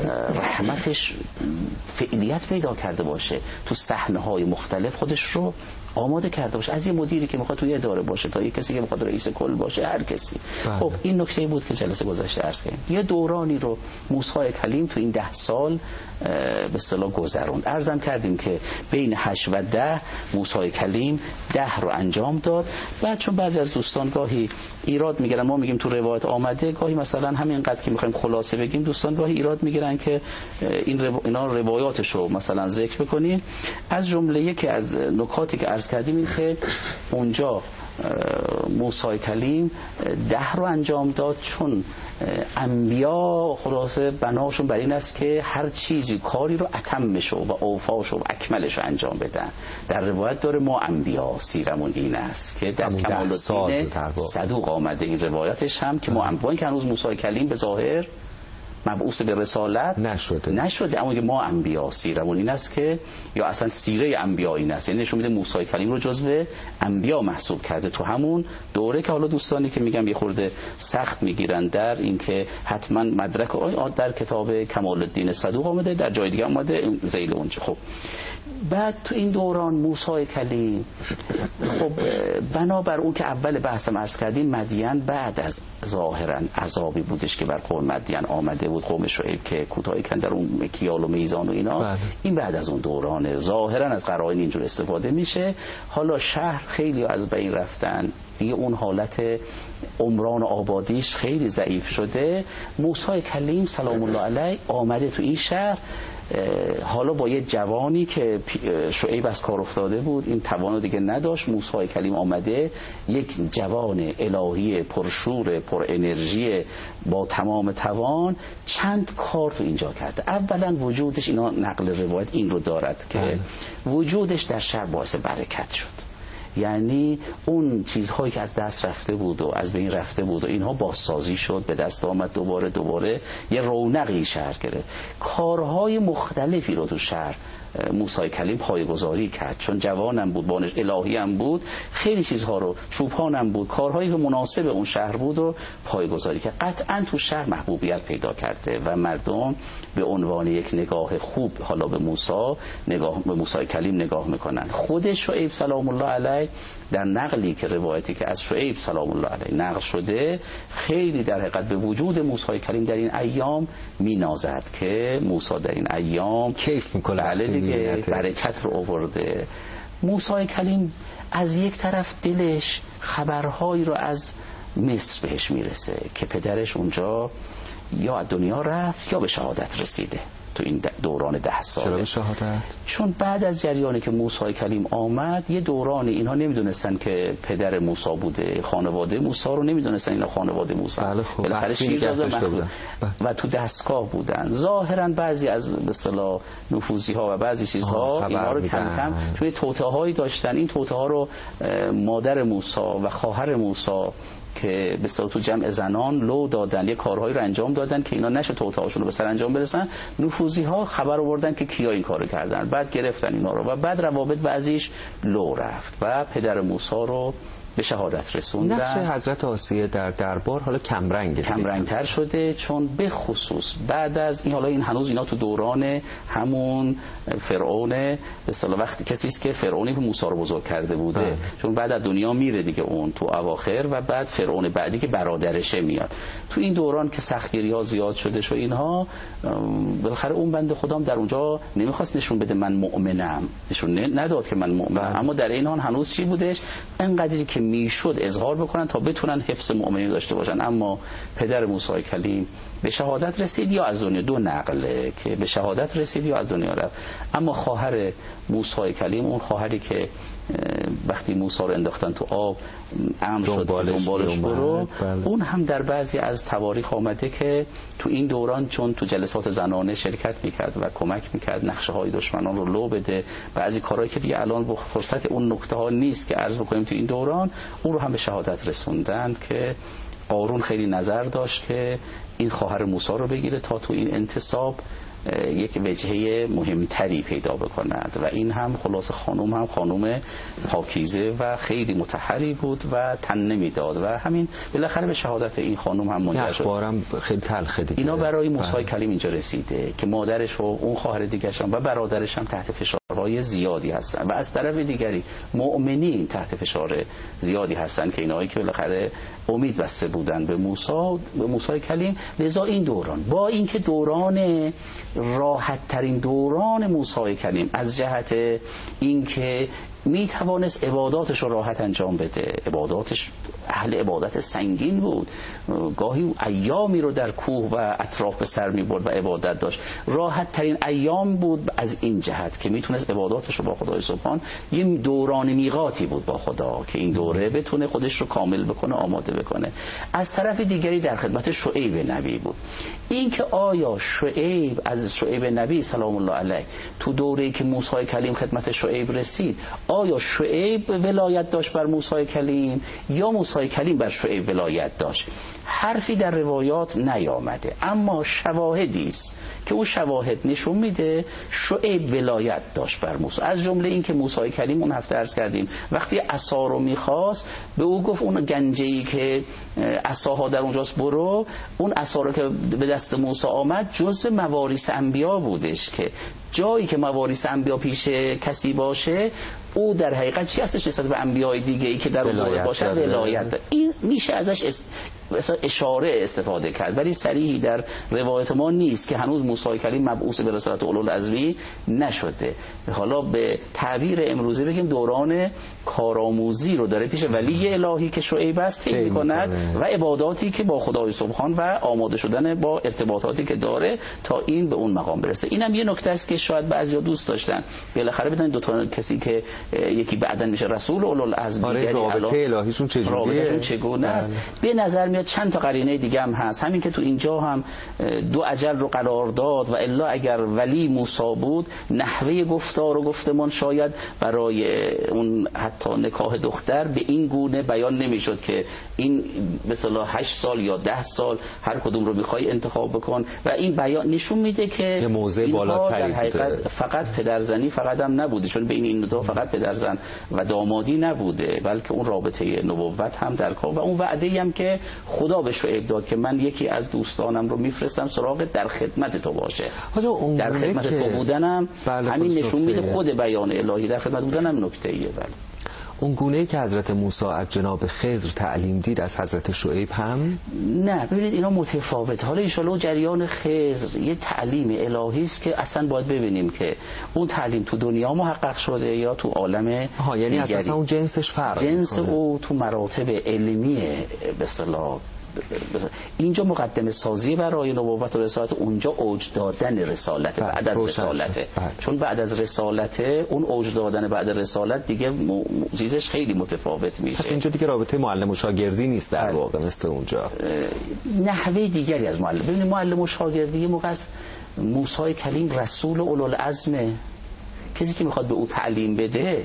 Speaker 3: رحمتش فعالیت پیدا کرده باشه، تو صحنه‌های مختلف خودش رو آماده کرده باشه، از یه مدیری که میخواد توی اداره باشه تا یه کسی که میخواد رئیس کل باشه، هر کسی. بله. خب این نکته بود که جلسه گذشته عرض کردیم. یه دورانی رو موسی کلیم تو این ده سال به اصطلاح گذروند. عرضم کردیم که بین هشت و ده موسی کلیم ده رو انجام داد. بعد چون بعضی از دوستان گاهی ایراد میگیرن، ما میگیم تو روایت آمده، گاهی مثلا همینقدر که میخوایم خلاصه بگیم دوستان گاهی ایراد میگیرن که این رو... اینا روایاتش رو مثلا ذکر بکنیم. از جمله یکی از نکاتی که عرض کردیم این که اونجا موسی کلیم ده رو انجام داد، چون انبیا خلاصه بناشون بر این است که هر چیزی کاری رو اتمش و اوفاش و اکملش رو انجام بدن. در روایت داره ما انبیا سیرمون این است که در کمال الدین صدوق آمده این روایتش هم که ما انبیا که هنوز موسی کلیم به ظاهر مبعوث به رسالت
Speaker 2: نشده
Speaker 3: نشده اما ما انبیا سیرمون این است که یا اصلا سیره انبیا این است، یعنی نشون میده موسی کلیم رو جزو انبیا محسوب کرده تو همون دوره که حالا دوستانی که میگم یه خورده سخت میگیرن در این که حتما مدرک آن در کتاب کمال الدین صدوق آمده، در جای دیگه آمده ذیل اونجا. خب بعد تو این دوران موسی کلیم خب بنابر اون که اول بحثم عرض کردیم مدین بعد از ظاهرا عذابی بودش که بر قوم مدین آمده بود، قوم شعیب که کوتاهی کردن در اون مکیال و میزان و اینا بله. این بعد از اون دوران ظاهرا از قرائن اینجور استفاده میشه. حالا شهر خیلی از بین رفتن دیگه، اون حالت عمران و آبادیش خیلی ضعیف شده. موسی کلیم سلام الله علیه آمده تو این شهر حالا با یه جوانی که شعیب از کار افتاده بود، این توانو دیگه نداشت، موسی کلیم آمده، یک جوان الهی پرشور پر انرژی با تمام توان چند کار تو اینجا کرده. اولا وجودش، اینا نقل روایت این رو دارد که وجودش در شهر باعث برکت شد، یعنی اون چیزهایی که از دست رفته بود و از بین رفته بود و اینها بازسازی شد، به دست آمد، دوباره دوباره یه رونقی شهر گرفت. کارهای مختلفی رو تو شهر موسی کلیم پایه‌گذاری کرد، چون جوانم بود، بانش الهی هم بود، خیلی چیزها رو، چوپانم بود، کارهایی که مناسب اون شهر بود رو پایه‌گذاری کرد. قطعا تو شهر محبوبیت پیدا کرده و مردم به عنوان یک نگاه خوب حالا به موسی نگاه به موسی کلیم نگاه میکنن. خود شعیب سلام الله علیه در نقلی که روایتی که از شعیب سلام الله علیه نقل شده خیلی در حقیقت به وجود موسی کلیم در این ایام مینازد که موسی در این ایام
Speaker 2: کیف میکنه،
Speaker 3: بله دیگه، برکت رو آورده. موسی کلیم از یک طرف دلش خبرهایی رو از مصر بهش میرسه که پدرش اونجا یا از دنیا رفت یا به شهادت رسیده تو این دوران ده ساله.
Speaker 2: چرا به شهادت؟
Speaker 3: چون بعد از جریانی که موسی کلیم آمد یه دورانی اینها نمیدونستن که پدر موسی بوده، خانواده موسی رو نمیدونستن اینا خانواده موسی.
Speaker 2: بله خب
Speaker 3: بالاخره شیر داده بودن و تو دستگاه بودن. ظاهرا بعضی از به اصطلاح نفوذی ها و بعضی چیزها اینا رو کم کم توی توطئه هایی داشتن. این توطئه ها رو مادر موسی و خواهر موسی که به اصطلاح تو جمع زنان لو دادن، یه کارهایی رو انجام دادن که اینا نشه توطئه‌هاشون رو به سر انجام برسن. نفوذی ها خبر آوردن که کیا این کارو کردن، بعد گرفتن اینا رو و بعد روابط بعضیش لو رفت و پدر موسی رو به شهادت رسوندن.
Speaker 2: نقش حضرت آسیه در دربار حالا کمرنگه،
Speaker 3: کمرنگتر شده، چون به خصوص بعد از این، حالا این هنوز اینا تو دوران همون فرعون به اصطلاح وقتی کسی است که فرعونی که موسی رو بزرگ کرده بوده ده. چون بعد از دنیا میره دیگه اون تو اواخر و بعد فرعون بعدی که برادرشه میاد. تو این دوران که سختگیری‌ها زیاد شده شو اینها، بالاخره اون بنده خدام در اونجا نمیخواست نشون بده من مؤمنم، نشون نداد که من مؤمنم، اما در این حال هنوز چی بودش؟ انقدری که میشد اظهار بکنن تا بتونن حفظ مؤمنین داشته باشن. اما پدر موسی کلیم به شهادت رسید یا از دنیا، دو نقله که به شهادت رسید یا از دنیا رفت. اما خواهر موسی کلیم، اون خواهری که وقتی موسی رو انداختن تو آب امر شد دنبالش برو، اون هم در بعضی از تواریخ آمده که تو این دوران چون تو جلسات زنانه شرکت میکرد و کمک میکرد نقشه های دشمنان رو لو بده، بعضی کارهایی که دیگه الان فرصت اون نکته ها نیست که عرض بکنیم تو این دوران، اون رو هم به شهادت رسوندند که قارون خیلی نظر داشت که این خواهر موسی رو بگیره تا تو این انتصاب یک وجهه مهمتری پیدا بکند و این هم خلاص خانم هم خانم پاکیزه و خیلی مطهری بود و تن نمیداد و همین بالاخره به شهادت این خانم هم منجر شد.
Speaker 2: اخبارم خیلی تلخه دیگه.
Speaker 3: اینا برای موسی کلیم اینجا رسیده که مادرش و اون خواهر دیگرش هم و برادرش هم تحت فشارهای زیادی هستن و از طرف دیگری مؤمنین تحت فشار زیادی هستن که اینایی که بالاخره امید بسته بودن به موسی به موسی کلیم. لذا این دوران با اینکه دوران راحت ترین دوران موسی کلیم از جهت اینکه می توانست عباداتش رو راحت انجام بده، عباداتش اهل عبادت سنگین بود، گاهی ایامی رو در کوه و اطراف به سر می برد و عبادت داشت. راحت ترین ایام بود از این جهت که میتونست عباداتش رو با خدای سبحان، یه دوران میقاتی بود با خدا که این دوره بتونه خودش رو کامل بکنه، آماده بکنه. از طرف دیگری در خدمت شعیب نبی بود. این که آیا شعیب از شعیب نبی سلام الله علیه تو دوره‌ای که موسی کلیم خدمت شعیب رسید، آیا شعیب ولایت داشت بر موسی کلیم یا موسی کلیم بر شعیب ولایت داشت؟ حرفی در روایات نیامده، اما شواهدی است که اون شواهد نشون میده شعیب ولایت داشت بر موسی. از جمله این که موسی کلیم اون هفته عرض کردیم وقتی عصا رو میخواست به او گفت اون گنجه‌ای که عصاها در اونجاست برو. اون عصا رو که به دست موسی آمد جزء مواریث انبیا بودش که جایی که مواریث انبیا پیش کسی باشه او در حقیقت چی هستش نسبت به انبیای دیگه ای که در اون دوره باشه ولایت داره. این میشه ازش است... مثلا اشاره استفاده کرد، ولی صریحی در روایت ما نیست که هنوز موسی کلیم مبعوث به رسالت اولوالعزمی نشده. حالا به تعبیر امروزی بگیم دوران کارآموزی رو داره پیش ولی الهی که شعیب است طی می‌کند و عباداتی که با خدای سبحان و آماده شدن با ارتباطاتی که داره تا این به اون مقام برسه. اینم یه نکته است که شاید بعضیا دوست داشتن بالاخره بدن دو تا کسی که یکی بعداً میشه رسول اولوالعزم، دیگری
Speaker 2: رابطه الهیشون چجوریه،
Speaker 3: رابطه‌شون چگونه است. به نظر میاد چند تا قرینه دیگه هم هست، همین که تو اینجا هم دو اجل رو قرار داد و الا اگر ولی موسی بود نحوه گفتار و گفتمان شاید برای اون حتی نکاح دختر به این گونه بیان نمیشد که این مثلا هشت سال یا ده سال هر کدوم رو میخوای انتخاب بکن و این بیان نشون میده که
Speaker 2: موضع بالاتری بوده.
Speaker 3: فقط پدرزنی فقط هم نبوده، چون بین این دو فقط پدرزن و دامادی نبوده بلکه اون رابطه نبوت هم در کار و اون وعده هم که خدا به شعیب داد که من یکی از دوستانم رو میفرستم سراغ در خدمت تو باشه. در خدمت تو بودنم همین نشون میده خود بیان الهی در خدمت بودنم نکته ایه. بله
Speaker 2: اون گونه‌ای که حضرت موسی از جناب خضر تعلیم دید از حضرت شعیب هم
Speaker 3: نه. ببینید اینا متفاوت. حالا ان شاءالله جریان خضر یه تعلیم الهی است که اصلا باید ببینیم که اون تعلیم تو دنیا محقق شده یا تو عالم
Speaker 2: ها، یعنی اساسا اون جنسش فرق
Speaker 3: جنس او تو مراتب علمی به اصطلاح اینجا مقدمه سازی برای نبوت و رسالت، اونجا اوج دادن رسالت بعد از رسالت، چون بعد از رسالت اون اوج دادن بعد رسالت دیگه چیزش خیلی متفاوت میشه.
Speaker 2: پس اینجا دیگه رابطه معلم و شاگردی نیست در واقع مثل اونجا،
Speaker 3: نحوه دیگری از معلم. ببینید معلم و شاگردی موقع است موسی کلیم رسول اولوالعزمه، کسی که میخواد به او تعلیم بده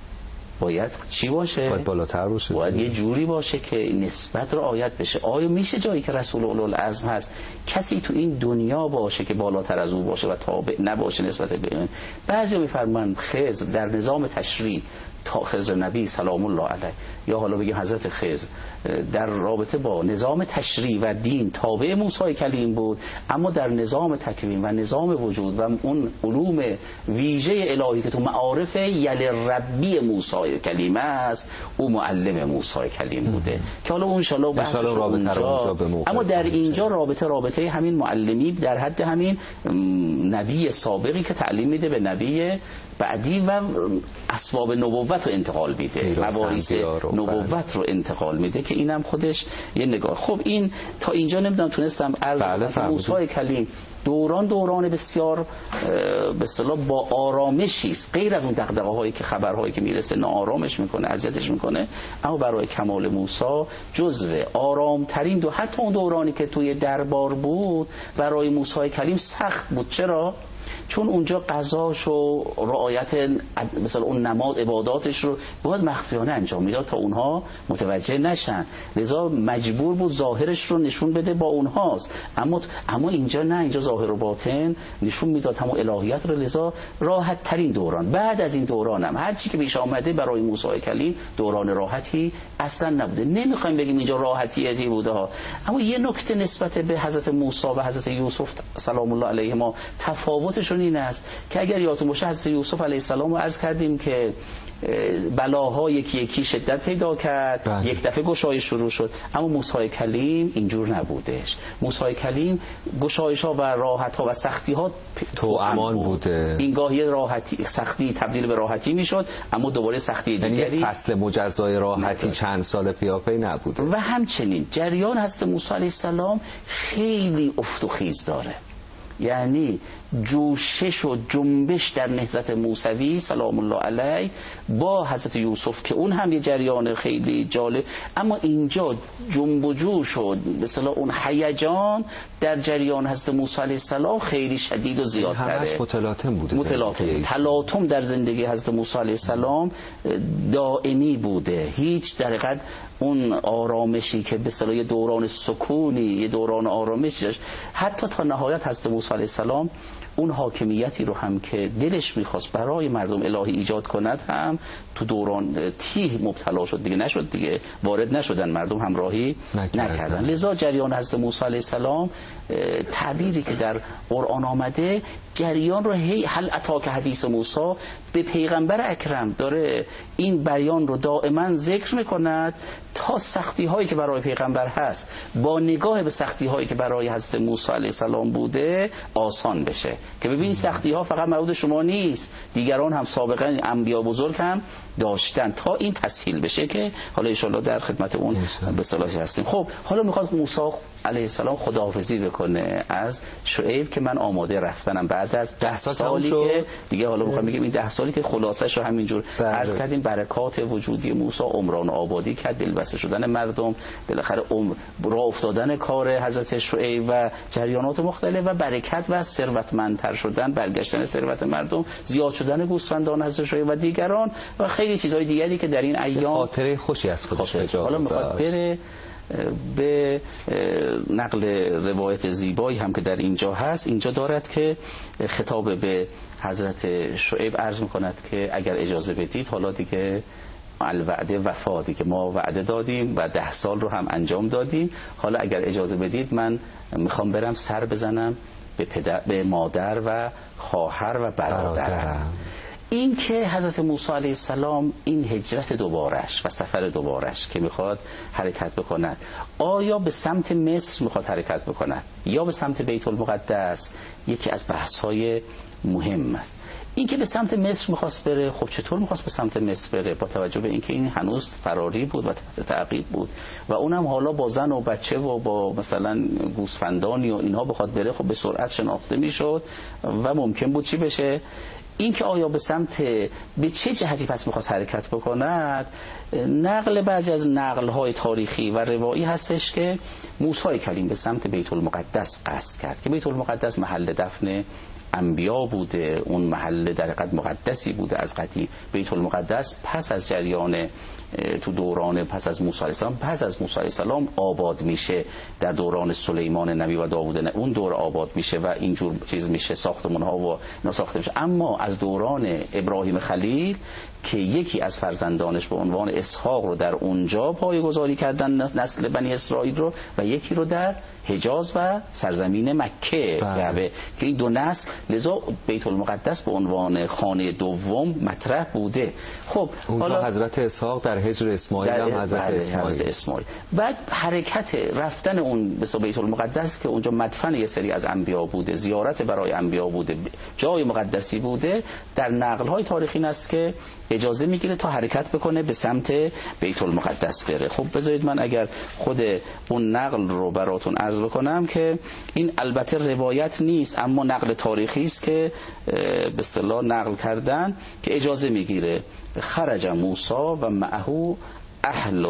Speaker 3: باید چی باشه؟
Speaker 2: باید بالاتر باشه،
Speaker 3: باید یه جوری باشه که نسبت رو رعایت بشه. آیا میشه جایی که رسول اولوالعزم هست کسی تو این دنیا باشه که بالاتر از او باشه و تابع نباشه نسبت به این؟ بعضیا میفرمان خضر در نظام تشریع تا خضر نبی سلام الله علیه یا حالا بگیم حضرت خضر در رابطه با نظام تشریع و دین تابع موسی کلیم بود، اما در نظام تکوین و نظام وجود و اون علوم ویژه الهی که تو معارف یل ربی موسی کلیم است او معلم موسی کلیم بوده که حالا اون ان شاء الله بحثش اونجا، اما در اینجا رابطه رابطه همین معلمی در حد همین نبی سابقی که تعلیم میده به نبی بعدی و اسباب نبوت رو انتقال میده، مواریث نبوت رو انتقال میده که اینم خودش یه نگاه. خب این تا اینجا نمیدونم تونستم عرض کنم موسی کلیم دوران دوران بسیار به اصطلاح با آرامشی است، غیر از اون دغدغه‌هایی که خبرهایی که میرسه ناآرامش میکنه اذیتش میکنه، اما برای کمال موسی جزو آرامترین دو حتی اون دورانی که توی دربار بود برای موسی کلیم سخت بود. چرا؟ چون اونجا قضاش و رعایت مثلا اون نماد عباداتش رو باید مخفیانه انجام میداد تا اونها متوجه نشن، لذا مجبور بود ظاهرش رو نشون بده با اونهاست، اما اما اینجا نه، اینجا ظاهر و باطن نشون میداد همون الهیات رو، لذا راحت ترین دوران. بعد از این دوران هم هر چی که پیش آمده برای موسی کلیم دوران راحتی اصلا نبوده. نمیخوایم بگیم اینجا راحتی عجیب بوده ها، اما یه نکته نسبت به حضرت موسی و حضرت یوسف سلام الله علیهما تفاوتشون این است که اگر یادتون باشه حضرت یوسف علیه السلام رو عرض کردیم که بلاها یکی یکی شدت پیدا کرد، بله. یک دفعه گشایش شروع شد، اما موسی کلیم اینجور نبودش. موسی کلیم گشایش ها و راحت ها و سختی ها
Speaker 2: تو امان بود. بوده.
Speaker 3: این گاهی راحتی سختی تبدیل به راحتی میشد، اما دوباره سختی دیگری،
Speaker 2: فصل مجزای راحتی چند سال پیاپی نبوده.
Speaker 3: و همچنین جریان حضرت موسی علیه السلام خیلی افت و خیز داره، یعنی جوشش و جنبش در نهضت موسوی سلام الله علیه با حضرت یوسف که اون هم یه جریان خیلی جالب، اما اینجا جنب و جوش و مثلا اون هیجان در جریان حضرت موسی علیه السلام خیلی شدید و زیادتره،
Speaker 2: همش متلاطم بوده،
Speaker 3: متلاطم تلاطم در زندگی حضرت موسی علیه السلام دائمی بوده، هیچ در حقیقت اون آرامشی که به اصطلاح دوران سکونی یه دوران آرامشی داشت، حتی تا نهایت حضرت موسی علیه السلام اون حاکمیتی رو هم که دلش میخواست برای مردم الهی ایجاد کند هم تو دوران تیه مبتلا شد، دیگه نشد، دیگه وارد نشدن، مردم همراهی نکردن, نکردن. لذا جریان حضرت موسی علیه السلام تعبیری که در قرآن آمده جریان رو هی هل اتاک حدیث موسی به پیغمبر اکرم داره این بیان رو دائما ذکر میکند تا سختی هایی که برای پیغمبر هست با نگاه به سختی هایی که برای حضرت موسی علیه السلام بوده آسان بشه، که ببین سختی ها فقط مربوط شما نیست، دیگران هم سابقا انبیا بزرگ هم داشتن، تا این تسهیل بشه که حالا ان شاءالله در خدمت اون به اصطلاح هستیم. خب حالا میخواد موسی علیه السلام خداحافظی بکنه از شعیب که من آماده رفتنم بعد از ده سالی که دیگه، حالا میخوام بگم این ده سالی که خلاصش رو همینجور عرض کردیم، برکات وجودی موسی عمران آبادی کرد، دلبسته شدن مردم، بالاخره عمر راه افتادن کار حضرت شعیب و جریانات مختلف و برکت و ثروتمندتر شدن، برگشتن ثروت مردم، زیاد شدن گوسفندان حضرت شعیب و دیگران و خیلی چیزهای دیگری که در این ایام
Speaker 2: خاطره خوشی از خودش
Speaker 3: خاطره. حالا میخواد بره به نقل روایت زیبایی هم که در اینجا هست، اینجا دارد که خطاب به حضرت شعیب عرض میکند که اگر اجازه بدید حالا دیگه الوعده وفا، دیگه ما وعده دادیم و ده سال رو هم انجام دادیم، حالا اگر اجازه بدید من میخوام برم سر بزنم به پدر، به مادر و خواهر و برادرم. این که حضرت موسی علیه السلام این هجرت دوبارش و سفر دوبارش که میخواد حرکت بکند، آیا به سمت مصر میخواد حرکت بکند یا به سمت بیت المقدس، یکی از بحث‌های مهم است. این که به سمت مصر میخواست بره، خب چطور میخواست به سمت مصر بره با توجه به اینکه این هنوز فراری بود و تحت تعقیب بود و اونم حالا با زن و بچه و با مثلا گوسفندانی و اینها بخواد بره، خب به سرعت شناخته میشد و ممکن بود چی بشه. این که آیا به سمت به چه جهتی پس میخواست حرکت بکند، نقل بعضی از نقل‌های تاریخی و روایی هستش که موسی کلیم به سمت بیت المقدس قصد کرد که بیت المقدس محل دفن انبیا بوده، اون محل در حقیقت مقدسی بوده از قدیم. بیت المقدس پس از جریان تو دوران پس از موسی علیه السلام پس از موسی علیه السلام آباد میشه، در دوران سلیمان نبی و داوود نبی اون دور آباد میشه و اینجور چیز میشه، ساختمون ها و اینا ساخته میشه. اما از دوران ابراهیم خلیل که یکی از فرزندانش به عنوان اسحاق رو در اونجا پایه‌گذاری کردن، نسل بنی اسرائیل رو، و یکی رو در حجاز و سرزمین مکه که این دو نسل، لذا بیت المقدس به عنوان خانه دوم مطرح بوده. خب
Speaker 2: حالا حضرت اسحاق در هجر اسماعیل هم حضرت اسماعیل.
Speaker 3: اسماعیل بعد حرکت رفتن اون به بیت المقدس که اونجا مدفن یه سری از انبیا بوده، زیارت برای انبیا بوده، جای مقدسی بوده، در نقل‌های تاریخی است که اجازه میگیره تا حرکت بکنه به سمت بیت المقدس بره. خب بذارید من اگر خود اون نقل رو براتون عرض بکنم که این البته روایت نیست اما نقل تاریخی است که به اصطلاح نقل کردن که اجازه میگیره خرج موسی و معه اهل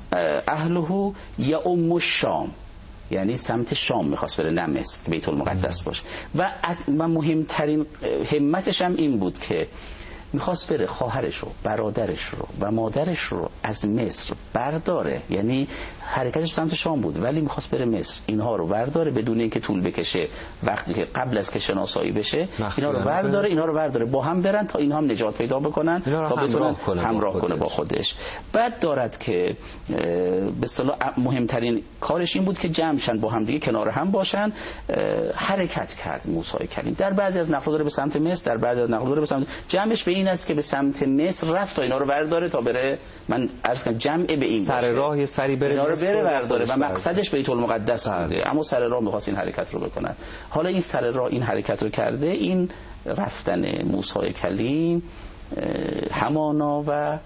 Speaker 3: اهله یؤم الشام، یعنی سمت شام میخواست بره، نه مصر بیت المقدس باشه. و و مهمترین همتش هم این بود که میخواست بره خواهرش رو، برادرش رو و مادرش رو از مصر برداره، یعنی حرکتش سمت شام بود ولی میخواست بره مصر، اینها رو برداره بدون اینکه طول بکشه، وقتی که قبل از که شناسایی بشه اینا رو برداره، اینا رو برداره با هم برن تا اینها هم نجات پیدا بکنن تا بتونن همراه کنه با خودش. بعد دارد که به اصطلاح مهمترین کارش این بود که جمع شن با هم دیگه، کنار هم باشن. حرکت کرد موسی کلیم، در بعضی از نقل داره به سمت مصر، در بعضی از نقل داره به سمت، جمعش به این است که به سمت مصر رفت تا اینا رو برداره تا بره، من عرض کنم جمع به این
Speaker 2: سر راه یه سری بره
Speaker 3: اینا رو بره برداره و مقصدش بیت المقدس بوده، اما سر راه می‌خواست این حرکت رو بکنه. حالا این سر راه این حرکت رو کرده، این رفتن موسی کلیم همانا و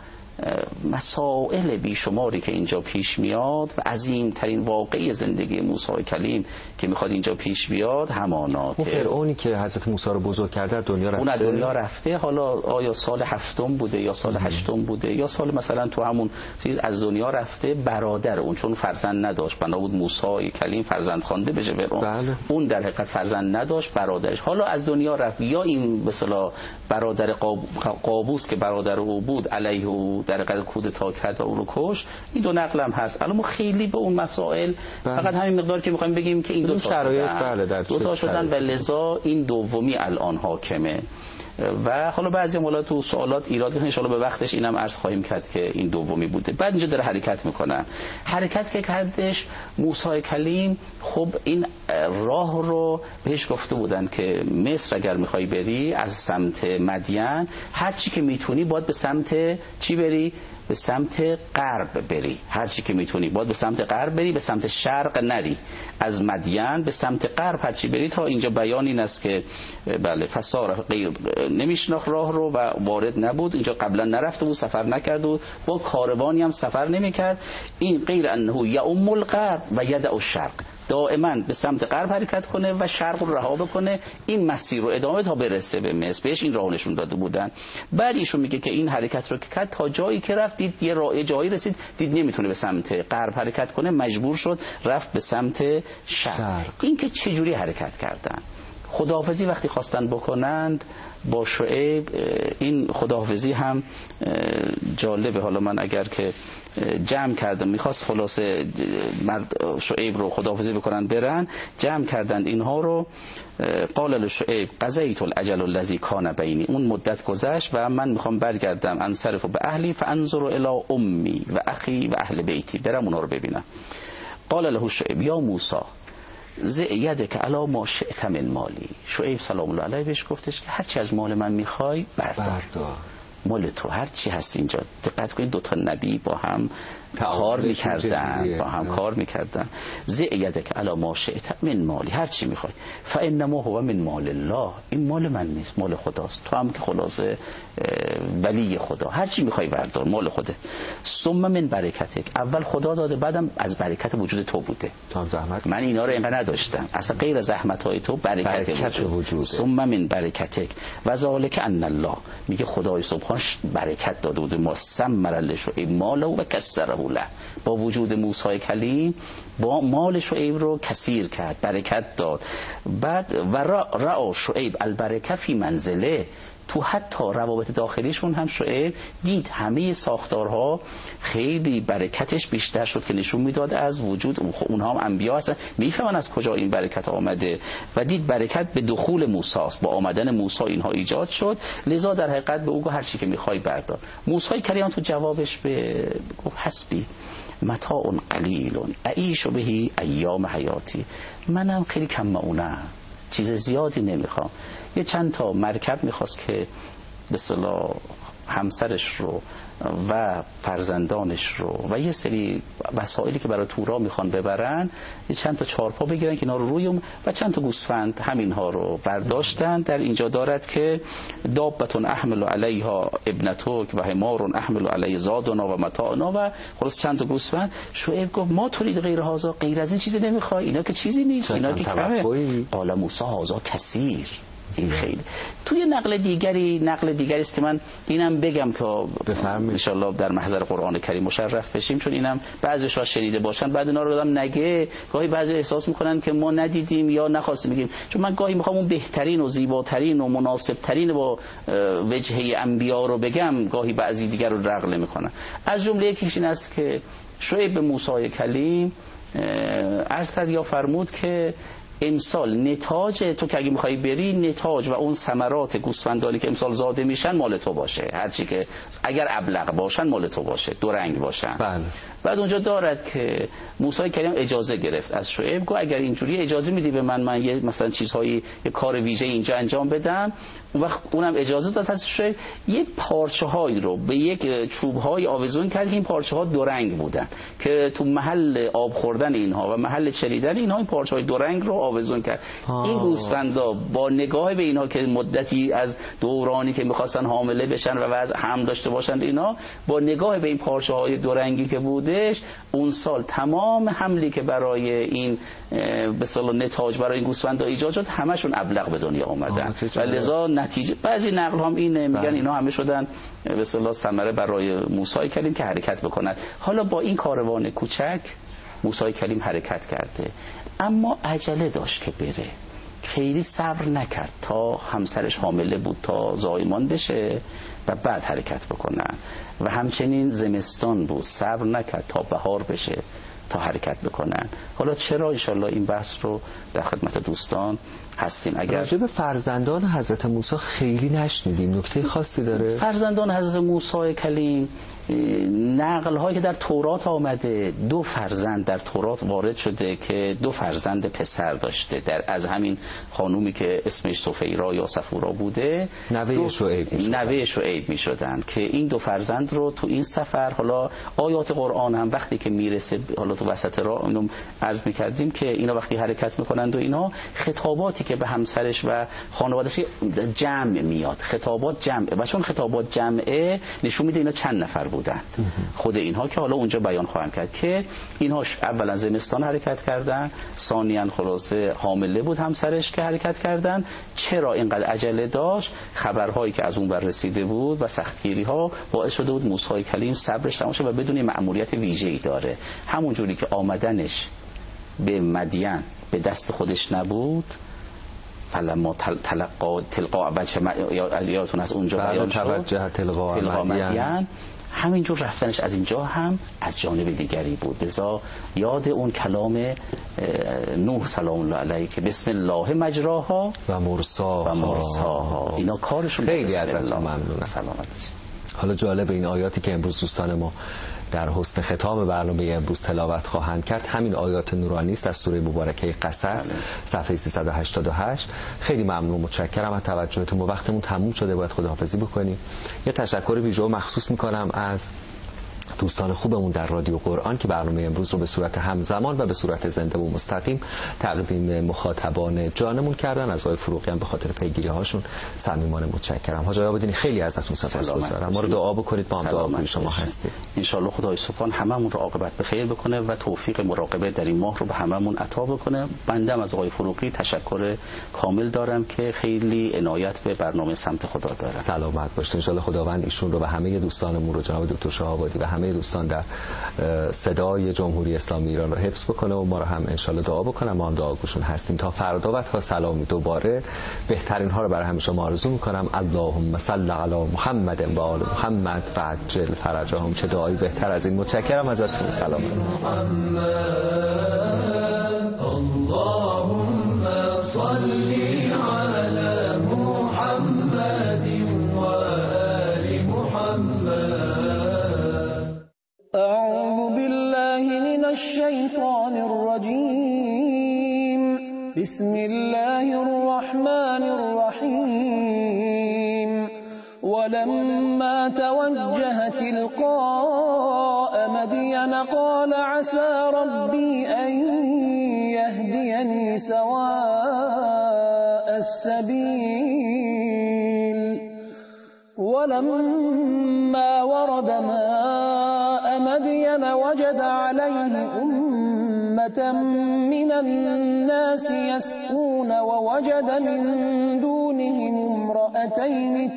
Speaker 3: مسائل بیشماری که اینجا پیش میاد و عظیمترین واقعی زندگی موسی کلیم که میخواد اینجا پیش بیاد همانا.
Speaker 2: اون فرعونی که حضرت موسی رو بزرگ کرده دنیا رفته،
Speaker 3: اون دنیا رفته، حالا آیا سال هفتم بوده یا سال هشتم بوده یا سال مثلا تو همون چیز از دنیا رفته. برادر اون چون فرزند نداشت، بنا بود موسی کلیم فرزند خوانده بشه فرعون، بله. اون در حقیقت فرزند نداشت، برادرش حالا از دنیا رفت، یا این به اصطلاح برادر قابوس که برادر او بود علیه او در حقیقت کودتا کرد و اون رو کشت. این دو نقل هم هست. الان ما خیلی به اون مسائل بله. فقط همین مقدار که میخوایم بگیم که این دو تا شرایط بله در دو تا شدن و لذا این دومی الان حاکمه. و حالا بعضی مولا تو سوالات ایراد گرفتن، ان شاء الله به وقتش اینم عرض خواهیم کرد که این دومی بوده. بعد اینجا داره حرکت میکنن. حرکت که کردش موسی کلیم، خب این راه رو بهش گفته بودن که مصر اگر میخوای بری از سمت مدین، هر چی که میتونی باید به سمت چی بری؟ به سمت غرب بری. هر چی که میتونی باید به سمت غرب بری، به سمت شرق نری. از مدین به سمت غرب هر چی بری. تا اینجا بیان این است که بله فسار غیر نمیشناخت راه رو و وارد نبود، اینجا قبلا نرفته بود، سفر نکرد و با کاروانی هم سفر نمیکرد. این غیر انه یؤم الغرب و یدع الشرق، دائما به سمت غرب حرکت کنه و شرق رو رها بکنه، این مسیر رو ادامه تا برسه به مصر. بهش این راه نشون داده بودن. بعد ایشون میگه که این حرکت رو که کرد تا جایی که رفت، دید یه راه جایی رسید، دید نمیتونه به سمت غرب حرکت کنه، مجبور شد رفت به سمت شرق. شرق. این که چه جوری حرکت کردن؟ خداحافظی وقتی خواستن بکنند با شعیب، این خداحافظی هم جالبه. حالا من اگر که جمع کردم، میخواست خلاصه مرد شعیب رو خداحافظی بکنن برن، جمع کردند اینها رو. قال لشعیب قضیت الاجل الذی کان بینی، اون مدت گذشت و من میخوام برگردم، انصرف به اهلی فانظر الی امی و اخی و اهل بیتی، برم اونها رو ببینم. قال له شعیب یا موسی ز یدک علی ما شئت من مالی، شعیب سلام الله علیه بهش گفتش که هر چی از مال من میخوای بردار, بردار. مال تو هر چی هست اینجا. دقت کنید دو تا نبی با هم کار میکردن، با هم کار میکردن. ز یدک علی ما شئت من مالی، هر چی میخوای. فانما هو من مال الله، این مال من نیست، مال خداست. تو هم که خلاصه ولی خدا، هر چی میخوای بردار، مال خودت. ثم من برکتک، اول خدا داده، بعدم از برکت وجود تو بوده. تو هم زحمت، من اینا رو اینقدر نداشتم، اصلا غیر زحمت های تو برکت, برکت وجود. وجوده. ثم من برکتک و ذالک ان الله، میگه خدای سبحان برکت داده بوده. ما سمر لشعیب ماله و کسره له، با وجود موسی کلیم با مال شعیب رو کثیر کرد، برکت داد. بعد و رأى شعیب البرکه فی منزله، تو حتی روابط داخلیشون هم شعیب دید همه ساختارها خیلی برکتش بیشتر شد که نشون میداد از وجود اونها هم انبیا هستن، میفهمن از کجا این برکت آمده و دید برکت به دخول موسی است، با آمدن موسی اینها ایجاد شد. لذا در حقیقت به او گفت هر چی که میخوای بردار. موسی کلیم تو جوابش به گفت حسبی متاع قلیل اعیش به ایام حیاتی، منم خیلی کم معونه، چیز زیادی نمیخوام. یه چند تا مرکب میخواست که به اصطلاح همسرش رو و فرزندانش رو و یه سری وسایلی که برای تورا میخوان ببرن، یه چند تا چارپا بگیرن که اینا رو روی و چند تا گوسفند همینها رو برداشتن. در اینجا دارد که دابتون احمل علیها ابنتوک و حمار احمل علی زادنا و متاعنا، و خلاص چند تا گوسفند. شعیب گفت ما ترید غیر هذا، غیر از این چیزی نمیخوای، اینا که چیزی نیست، اینا که کمه. قال موسی هذا کثیر، این خیلی. توی نقل دیگری نقل دیگری است که من اینم بگم که بفرمایید ان شاء الله در محضر قرآن کریم مشرف بشیم، چون اینم بعضیش ها شنیده باشن بعد اینا رو دادم نگه، گاهی بعضی احساس میکنن که ما ندیدیم یا نخواستیم بگیم، چون من گاهی میخوام اون بهترین و زیباترین و مناسبترین با وجهه انبیا رو بگم، گاهی بعضی دیگر رو نقل میکنن. از جمله یکیش این است که شعیب به موسی کلیم عرض کرد یا فرمود که امسال نتاج تو که اگه میخوای بری، نتاج و اون ثمرات گوسفندانی که امسال زاده میشن مال تو باشه، هرچی که اگر ابلغ باشن مال تو باشه، دو رنگ باشن. بله. بعد اونجا دارد که موسی کریم اجازه گرفت از شعیب، گفت اگر اینجوری اجازه میدی به من من یه مثلا چیزهایی یه کار ویژه اینجا انجام بدم، اون وقت اونم اجازه داد از شعیب. یه پارچه هایی رو به یک چوب های آویزون کرد که این پارچه ها دو رنگ بودن که تو محل آب خوردن اینها و محل چریدن اینها این پارچه های دو رنگ رو آویزون کرد. آه. این گوسفندا با نگاه به اینها که مدتی از دورانی که می‌خواستن حامله بشن و وضع حمل داشته باشن، اینا با نگاه به این پارچه های دو رنگی که بودش، اون سال تمام حملی که برای این به اصطلاح نتاج برای این گوسفندا ایجاد شد همشون ابلغ به دنیا اومدن و لذا نتیجه بعضی نقل هم اینه میگن اینا همه شدن به اصطلاح ثمره برای موسی کلیم که حرکت بکنن. حالا با این کاروان کوچک موسی کلیم حرکت کرده، اما عجله داشت که بره، خیلی صبر نکرد تا همسرش حامله بود تا زایمان بشه و بعد حرکت بکنن، و همچنین زمستان بود صبر نکرد تا بهار بشه تا حرکت بکنن. حالا چرا انشالله این بحث رو در خدمت دوستان هستیم. اگر
Speaker 2: راجع به فرزندان حضرت موسی خیلی نشنیدیم، نکته خاصی داره؟
Speaker 3: فرزندان حضرت موسی کلیم نقل هایی که در تورات آمده، دو فرزند در تورات وارد شده که دو فرزند پسر داشته، در از همین خانومی که اسمش سفیرا یا صفورا بوده،
Speaker 2: نوه شعیب می شدن.
Speaker 3: نوه شعیب می شدن که این دو فرزند رو تو این سفر، حالا آیات قرآن هم وقتی که میرسه، حالا تو وسط راه اینو عرض میکردیم که اینا وقتی حرکت میکنند و اینا خطاباتی که به همسرش و خانواده‌اش جمع میاد، خطابات جمعه و چون خطابات جمعه نشون میده اینا چند نفر بودند. خود اینها که حالا اونجا بیان خواهم کرد که اینها اولا زمستان حرکت کردن، ثانیاً خلاصه حامله بود همسرش که حرکت کردن. چرا اینقدر عجله داشت؟ خبرهایی که از اون بر رسیده بود و سختگیری ها باعث شده بود موسی کلیم صبرش تمام شه و بدون مأموریت ویژه‌ای داره. همون جوری که آمدنش به مدین به دست خودش نبود، فلما تلقا تلقا وجه یادتون از اونجا بیان شد
Speaker 2: توجه تلقا مدین،
Speaker 3: همینجور رفتنش از اینجا هم از جانب دیگری بود. لذا یاد اون کلام نوح سلام الله علیه که بسم الله مجراها
Speaker 2: و مرساها
Speaker 3: و مرساها، اینا کارشون
Speaker 2: خیلی ازتون ممنونم.
Speaker 3: سلامت.
Speaker 2: حالا جالب این آیاتی که امروز دوستان ما در حسن ختام برنامه امروز تلاوت خواهند کرد همین آیات نورانی است از سوره مبارکه قصص صفحه سیصد و هشتاد و هشت. خیلی ممنون، متشکرم از توجهتون. وقتمون تموم شده، باید خداحافظی بکنیم. یه تشکر ویژه مخصوص میکنم از دوستان خوبمون در رادیو قرآن که برنامه امروز رو به صورت همزمان و به صورت زنده و مستقیم تقدیم مخاطبان جانمون کردن. از آقای فروغی هم به خاطر پیگیری هاشون صمیمانه متشکرم. حاج آقا بدین خیلی ازتون سپاسگزارم. ما رو دعا بکنید، با هم دعا کنید شما هستید.
Speaker 3: ان شاء الله خدای سبحان هممون رو عاقبت به خیر بکنه و توفیق مراقبه در این ماه رو به هممون عطا بکنه. بنده از آقای فروغی تشکر کامل دارم که خیلی عنایت به برنامه سمت خدا داره.
Speaker 2: سلامت باشید. ان شاء الله خداوند ایشون رو و همه دوستانمون رو، جناب دکتر شهابادی و همه دوستان در صدای جمهوری اسلامی ایران رو حفظ بکنه و ما رو هم انشالله دعا بکنم. ما هم دعاگوشون هستیم. تا فردا و تا سلامی دوباره بهترین ها رو برای همه شما آرزو میکنم. اللهم صل علی محمد و آل محمد و عجل فرجهم. چه دعایی بهتر از این. متشکرم ازتون. سلام. اللهم صل علی محمد و آل محمد.
Speaker 4: أعوذ بالله من الشيطان الرجيم. بسم الله الرحمن الرحيم. ولما توجه تلقاء مدين قال عسى ربي أن يهديني سواء السبيل. ولما ورد ماء مدين وجد عليه أمة من الناس يسقون ووجد من دونهم امرأتين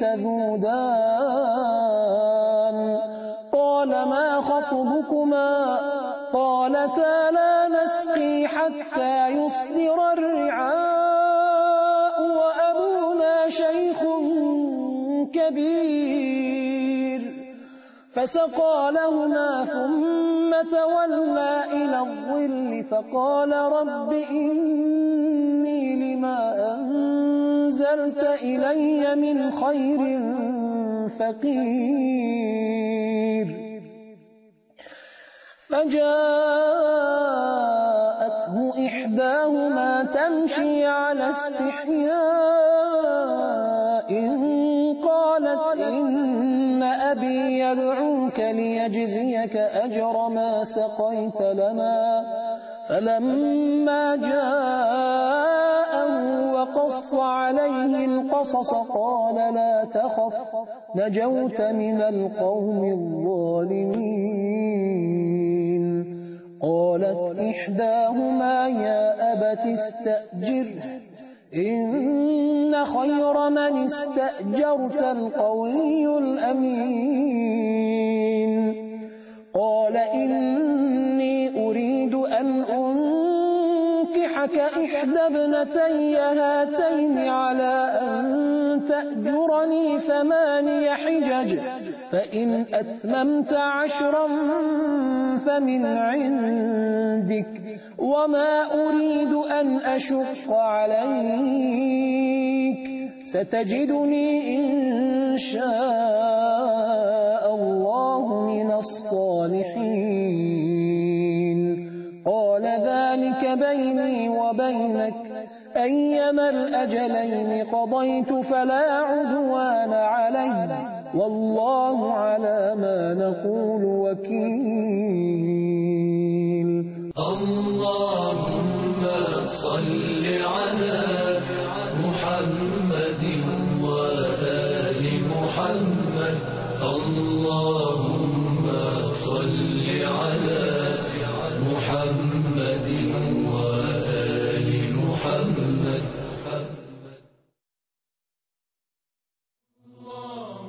Speaker 4: تذودان قال ما خطبكما قالتا لا نسقي حتى يصدر الرعاء وأبونا شيخ كبير فسقى لهما ثم تولى إلى الظل فقال رب إني لما أنزلت إلي من خير فقير. فجاءته إحداهما تمشي على استحياء قالت إن أبي يدعوك ليجزيك أجر ما سقيت لنا. فلما جاءه وقص عليه القصص قال لا تخف نجوت من القوم الظالمين. قالت إحداهما يا أبت استأجره إن خير من استأجرت القوي الأمين. قال إني أريد أن أنكحك إحدى ابنتي هاتين على أن تأجرني ثماني حجج فإن أتممت عشرا فمن عندك وما أريد أن أشق عليك ستجدني إن شاء الله من الصالحين قال ذلك بيني وبينك أيما الأجلين قضيت فلا عدوان علي والله على ما نقول وكيل.